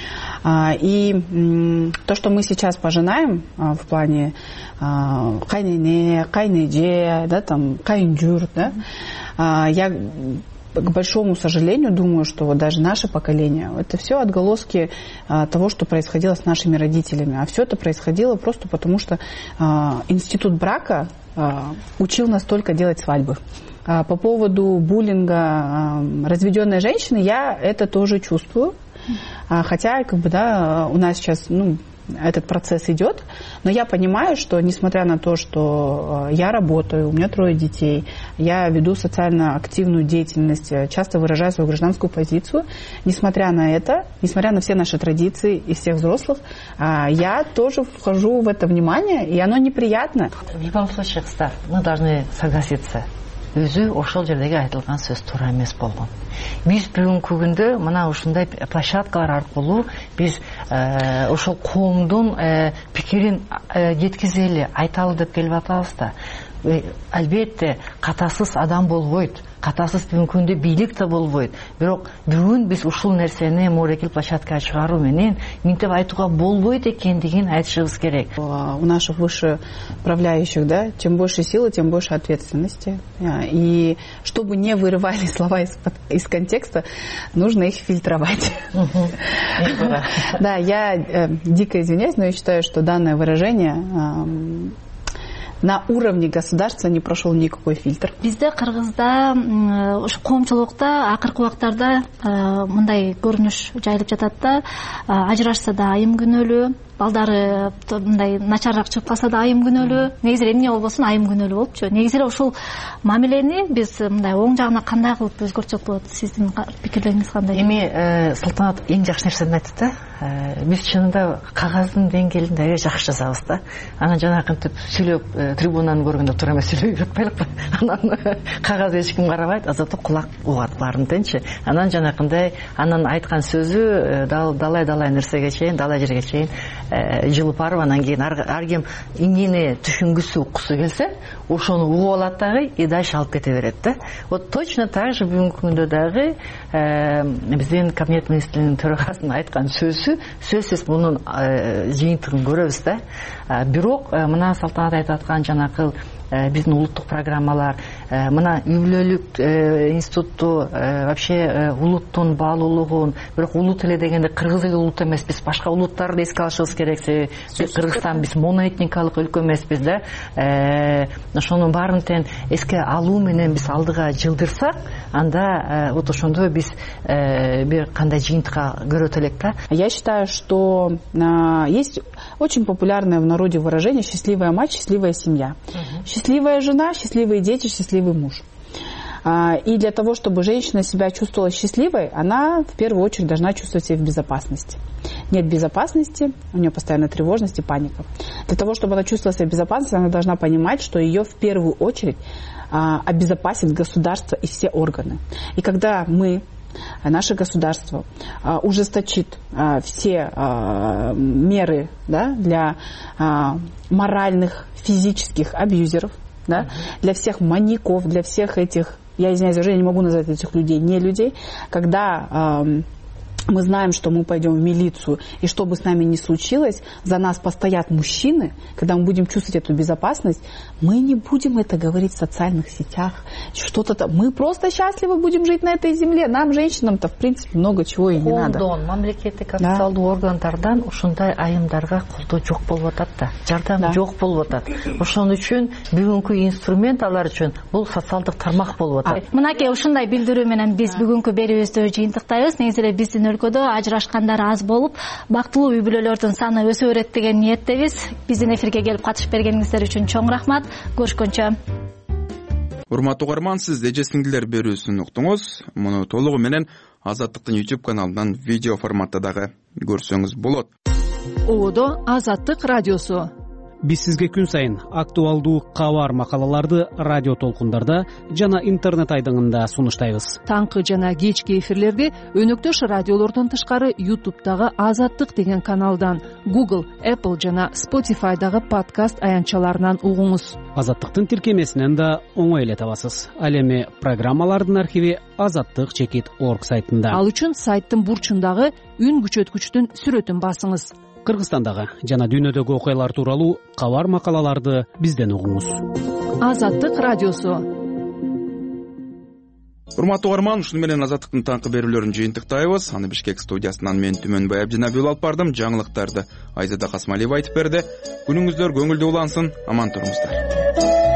И то, что мы сейчас пожинаем в плане кайнене, кайнеже, да, там, кайынжур, да, я к большому сожалению думаю, что вот даже наше поколение, это все отголоски того, что происходило с нашими родителями. А все это происходило просто потому, что институт брака учил нас только делать свадьбы. По поводу буллинга разведенной женщины, я это тоже чувствую. Хотя, как бы, да, у нас сейчас, ну, этот процесс идет, но я понимаю, что несмотря на то, что я работаю, у меня трое детей, я веду социально активную деятельность, часто выражаю свою гражданскую позицию, несмотря на это, несмотря на все наши традиции и всех взрослых, я тоже вхожу в это внимание, и оно неприятно. В любом случае, Стар, мы должны согласиться. Өзі ошол жердеги айтылган сөз туура эмес болгон. Биз бүгүнкү күндө мына ушундай площадкалар аркылуу биз ошол коомдун пикирин жеткизели, айталы деп келип атабыз да. Албетте катасыз адам болбойт, катасыз бүгүнкү күндө бийлик да болбойт. Бирок бүгүн биз ушул нерсени морекил площадкага чыгаруу менен минтип айтууга болбойт экендигин айтышыбыз керек. У наших вышеправляющих, да, чем больше силы, тем больше ответственности. И чтобы не вырывали слова из, из контекста, нужно их фильтровать. Да, я дико извиняюсь, но я считаю, что данное выражение на уровне государства не прошел никакой фильтр. Бизде Кыргызда ушу коомчулукта акыркы убактарда мындай көрүнүш жайылып жатат да, ажырашса да айым күнөөлүү, балдары мындай начарыраак чыгып калса да айым күнөөлүү, негизи эмне болбосун айым күнөөлүү болупчу. Негизи ушул мамилени биз мындай оң жагына кандай кылып өзгөртсөк болот? Сиздин пикирлериңиз кандай? Эми Салтанат эң жакшы нерсени айтты да. Биз чынында кагаздын деңгээлинде аябай жакшы жазабыз да. Анан жанакынтип сүйлөп трибунаны көргөндө туура эмес сүйлөй берип коелукпу. Анан кагаз эч ким карабайт, азаты кулак угат баарынтенчи. Анан жанакындай анан айткан сөзү далай-далай нерсеге чейин, далай жерге чейин жылып барып, анан кийин ар ким эмнени түшүнгүсү, уккусу келсе, ошону угуп алат дагы и дальше алып кете берет да. Вот точно так же бүгүнкү күндө дагы биздин кабинет министринин төрагасынын айткан сөзү сөзсүз мунун жыйынтыгын көрөбүз да. Бирок мына Салтанат айтып аткан жанакы биздин улуттук программалар, мына үй бүлөлүк институтту, вообще улуттун баалуулугун, бирок улут эле дегенде кыргыз эле улут эмес, биз башка улуттарды эске алышыбыз керек. Биз Кыргызстан, биз моноэтникалык өлкө эмеспиз да. Ошонун баарын тең эске алуу менен биз алдыга жылдырсак, анда вот ошондо биз бир кандай жыйынтыкка көрөт элек да. Я считаю, что есть очень популярное в народе выражение «счастливая мать, счастливая семья». Счастливая жена, счастливые дети, счастливый муж. И для того, чтобы женщина себя чувствовала счастливой, она в первую очередь должна чувствовать себя в безопасности. Нет безопасности, у нее постоянно тревожность и паника. Для того, чтобы она чувствовала себя в безопасности, она должна понимать, что ее в первую очередь обезопасит государство и все органы. И когда мы, наше государство, ужесточит все меры, да, для моральных, физических абьюзеров, да, для всех маньяков, для всех этих, я извиняюсь, уже я не могу назвать этих людей, не людей, когда мы знаем, что мы пойдем в милицию, и что бы с нами ни случилось, за нас постоят мужчины, когда мы будем чувствовать эту безопасность, мы не будем это говорить в социальных сетях, что-то там. Мы просто счастливы будем жить на этой земле. Нам, женщинам-то, в принципе, много чего и не надо. Колдон, мамлекеттик официалдуу органдардан ушундай айымдарга колдоо жок болуп атат да. Жардам жок болуп атат. Ошон үчүн бүгүнкү инструмент алар үчүн бул социалдык тармак болуп атат. Мынакей ушундай билдирүү менен биз бүгүнкү берүүбүздү жыйынтыктайбыз. Негизи эле биздин өлкөдө ажырашкандар аз болуп, бактылуу үй бүлөлөрдүн саны өсө берет деген ниеттебиз. Биздин эфирге келип катышып бергениңиздер үчүн чоң рахмат. Көрүшкөнчө. Урматтуу угарман, сиз эже сиңдилер берүүсүн уктуңуз. Муну толугу менен Азаттыктын YouTube каналынан видео форматта дагы көрсөңүз болот. Одо Азаттык радиосу. Биз сизге күн сайын актуалдуу кабар макалаларды радио толкундарда жана интернет айдыңында сунуштайбыз. Таңкы жана кечки эфирлерди өнөктөш радиолордон тышкары YouTube'дагы Азаттык деген каналдан, Google, Apple жана Spotify'дагы подкаст аянтчаларынан угуңуз. Азаттыктын тиркемесинен да оңой эле табасыз. Ал эми программалардын архиви азаттык чекит точка орг сайтында. Ал үчүн сайттын бурчундагы үн күчөткүчтүн сүрөтүн басыңыз. Кыргызстандагы жана дүйнөдөгү окуялар тууралуу кабар макалаларды бизден угуңуз. Азаттык радиосу. Урматтуу угарман, ушуну менен Азаттыктын таңкы берүүлөрүн жыйынтыктайбыз. Аны Бишкек студиясынан мен Түмөнбай Абдинабиул алып бардым. Жаңылыктарды Айзада Касмалиева айтып берди. Күнүңүздөр көңүлдүү улансын, аман туруңуздар.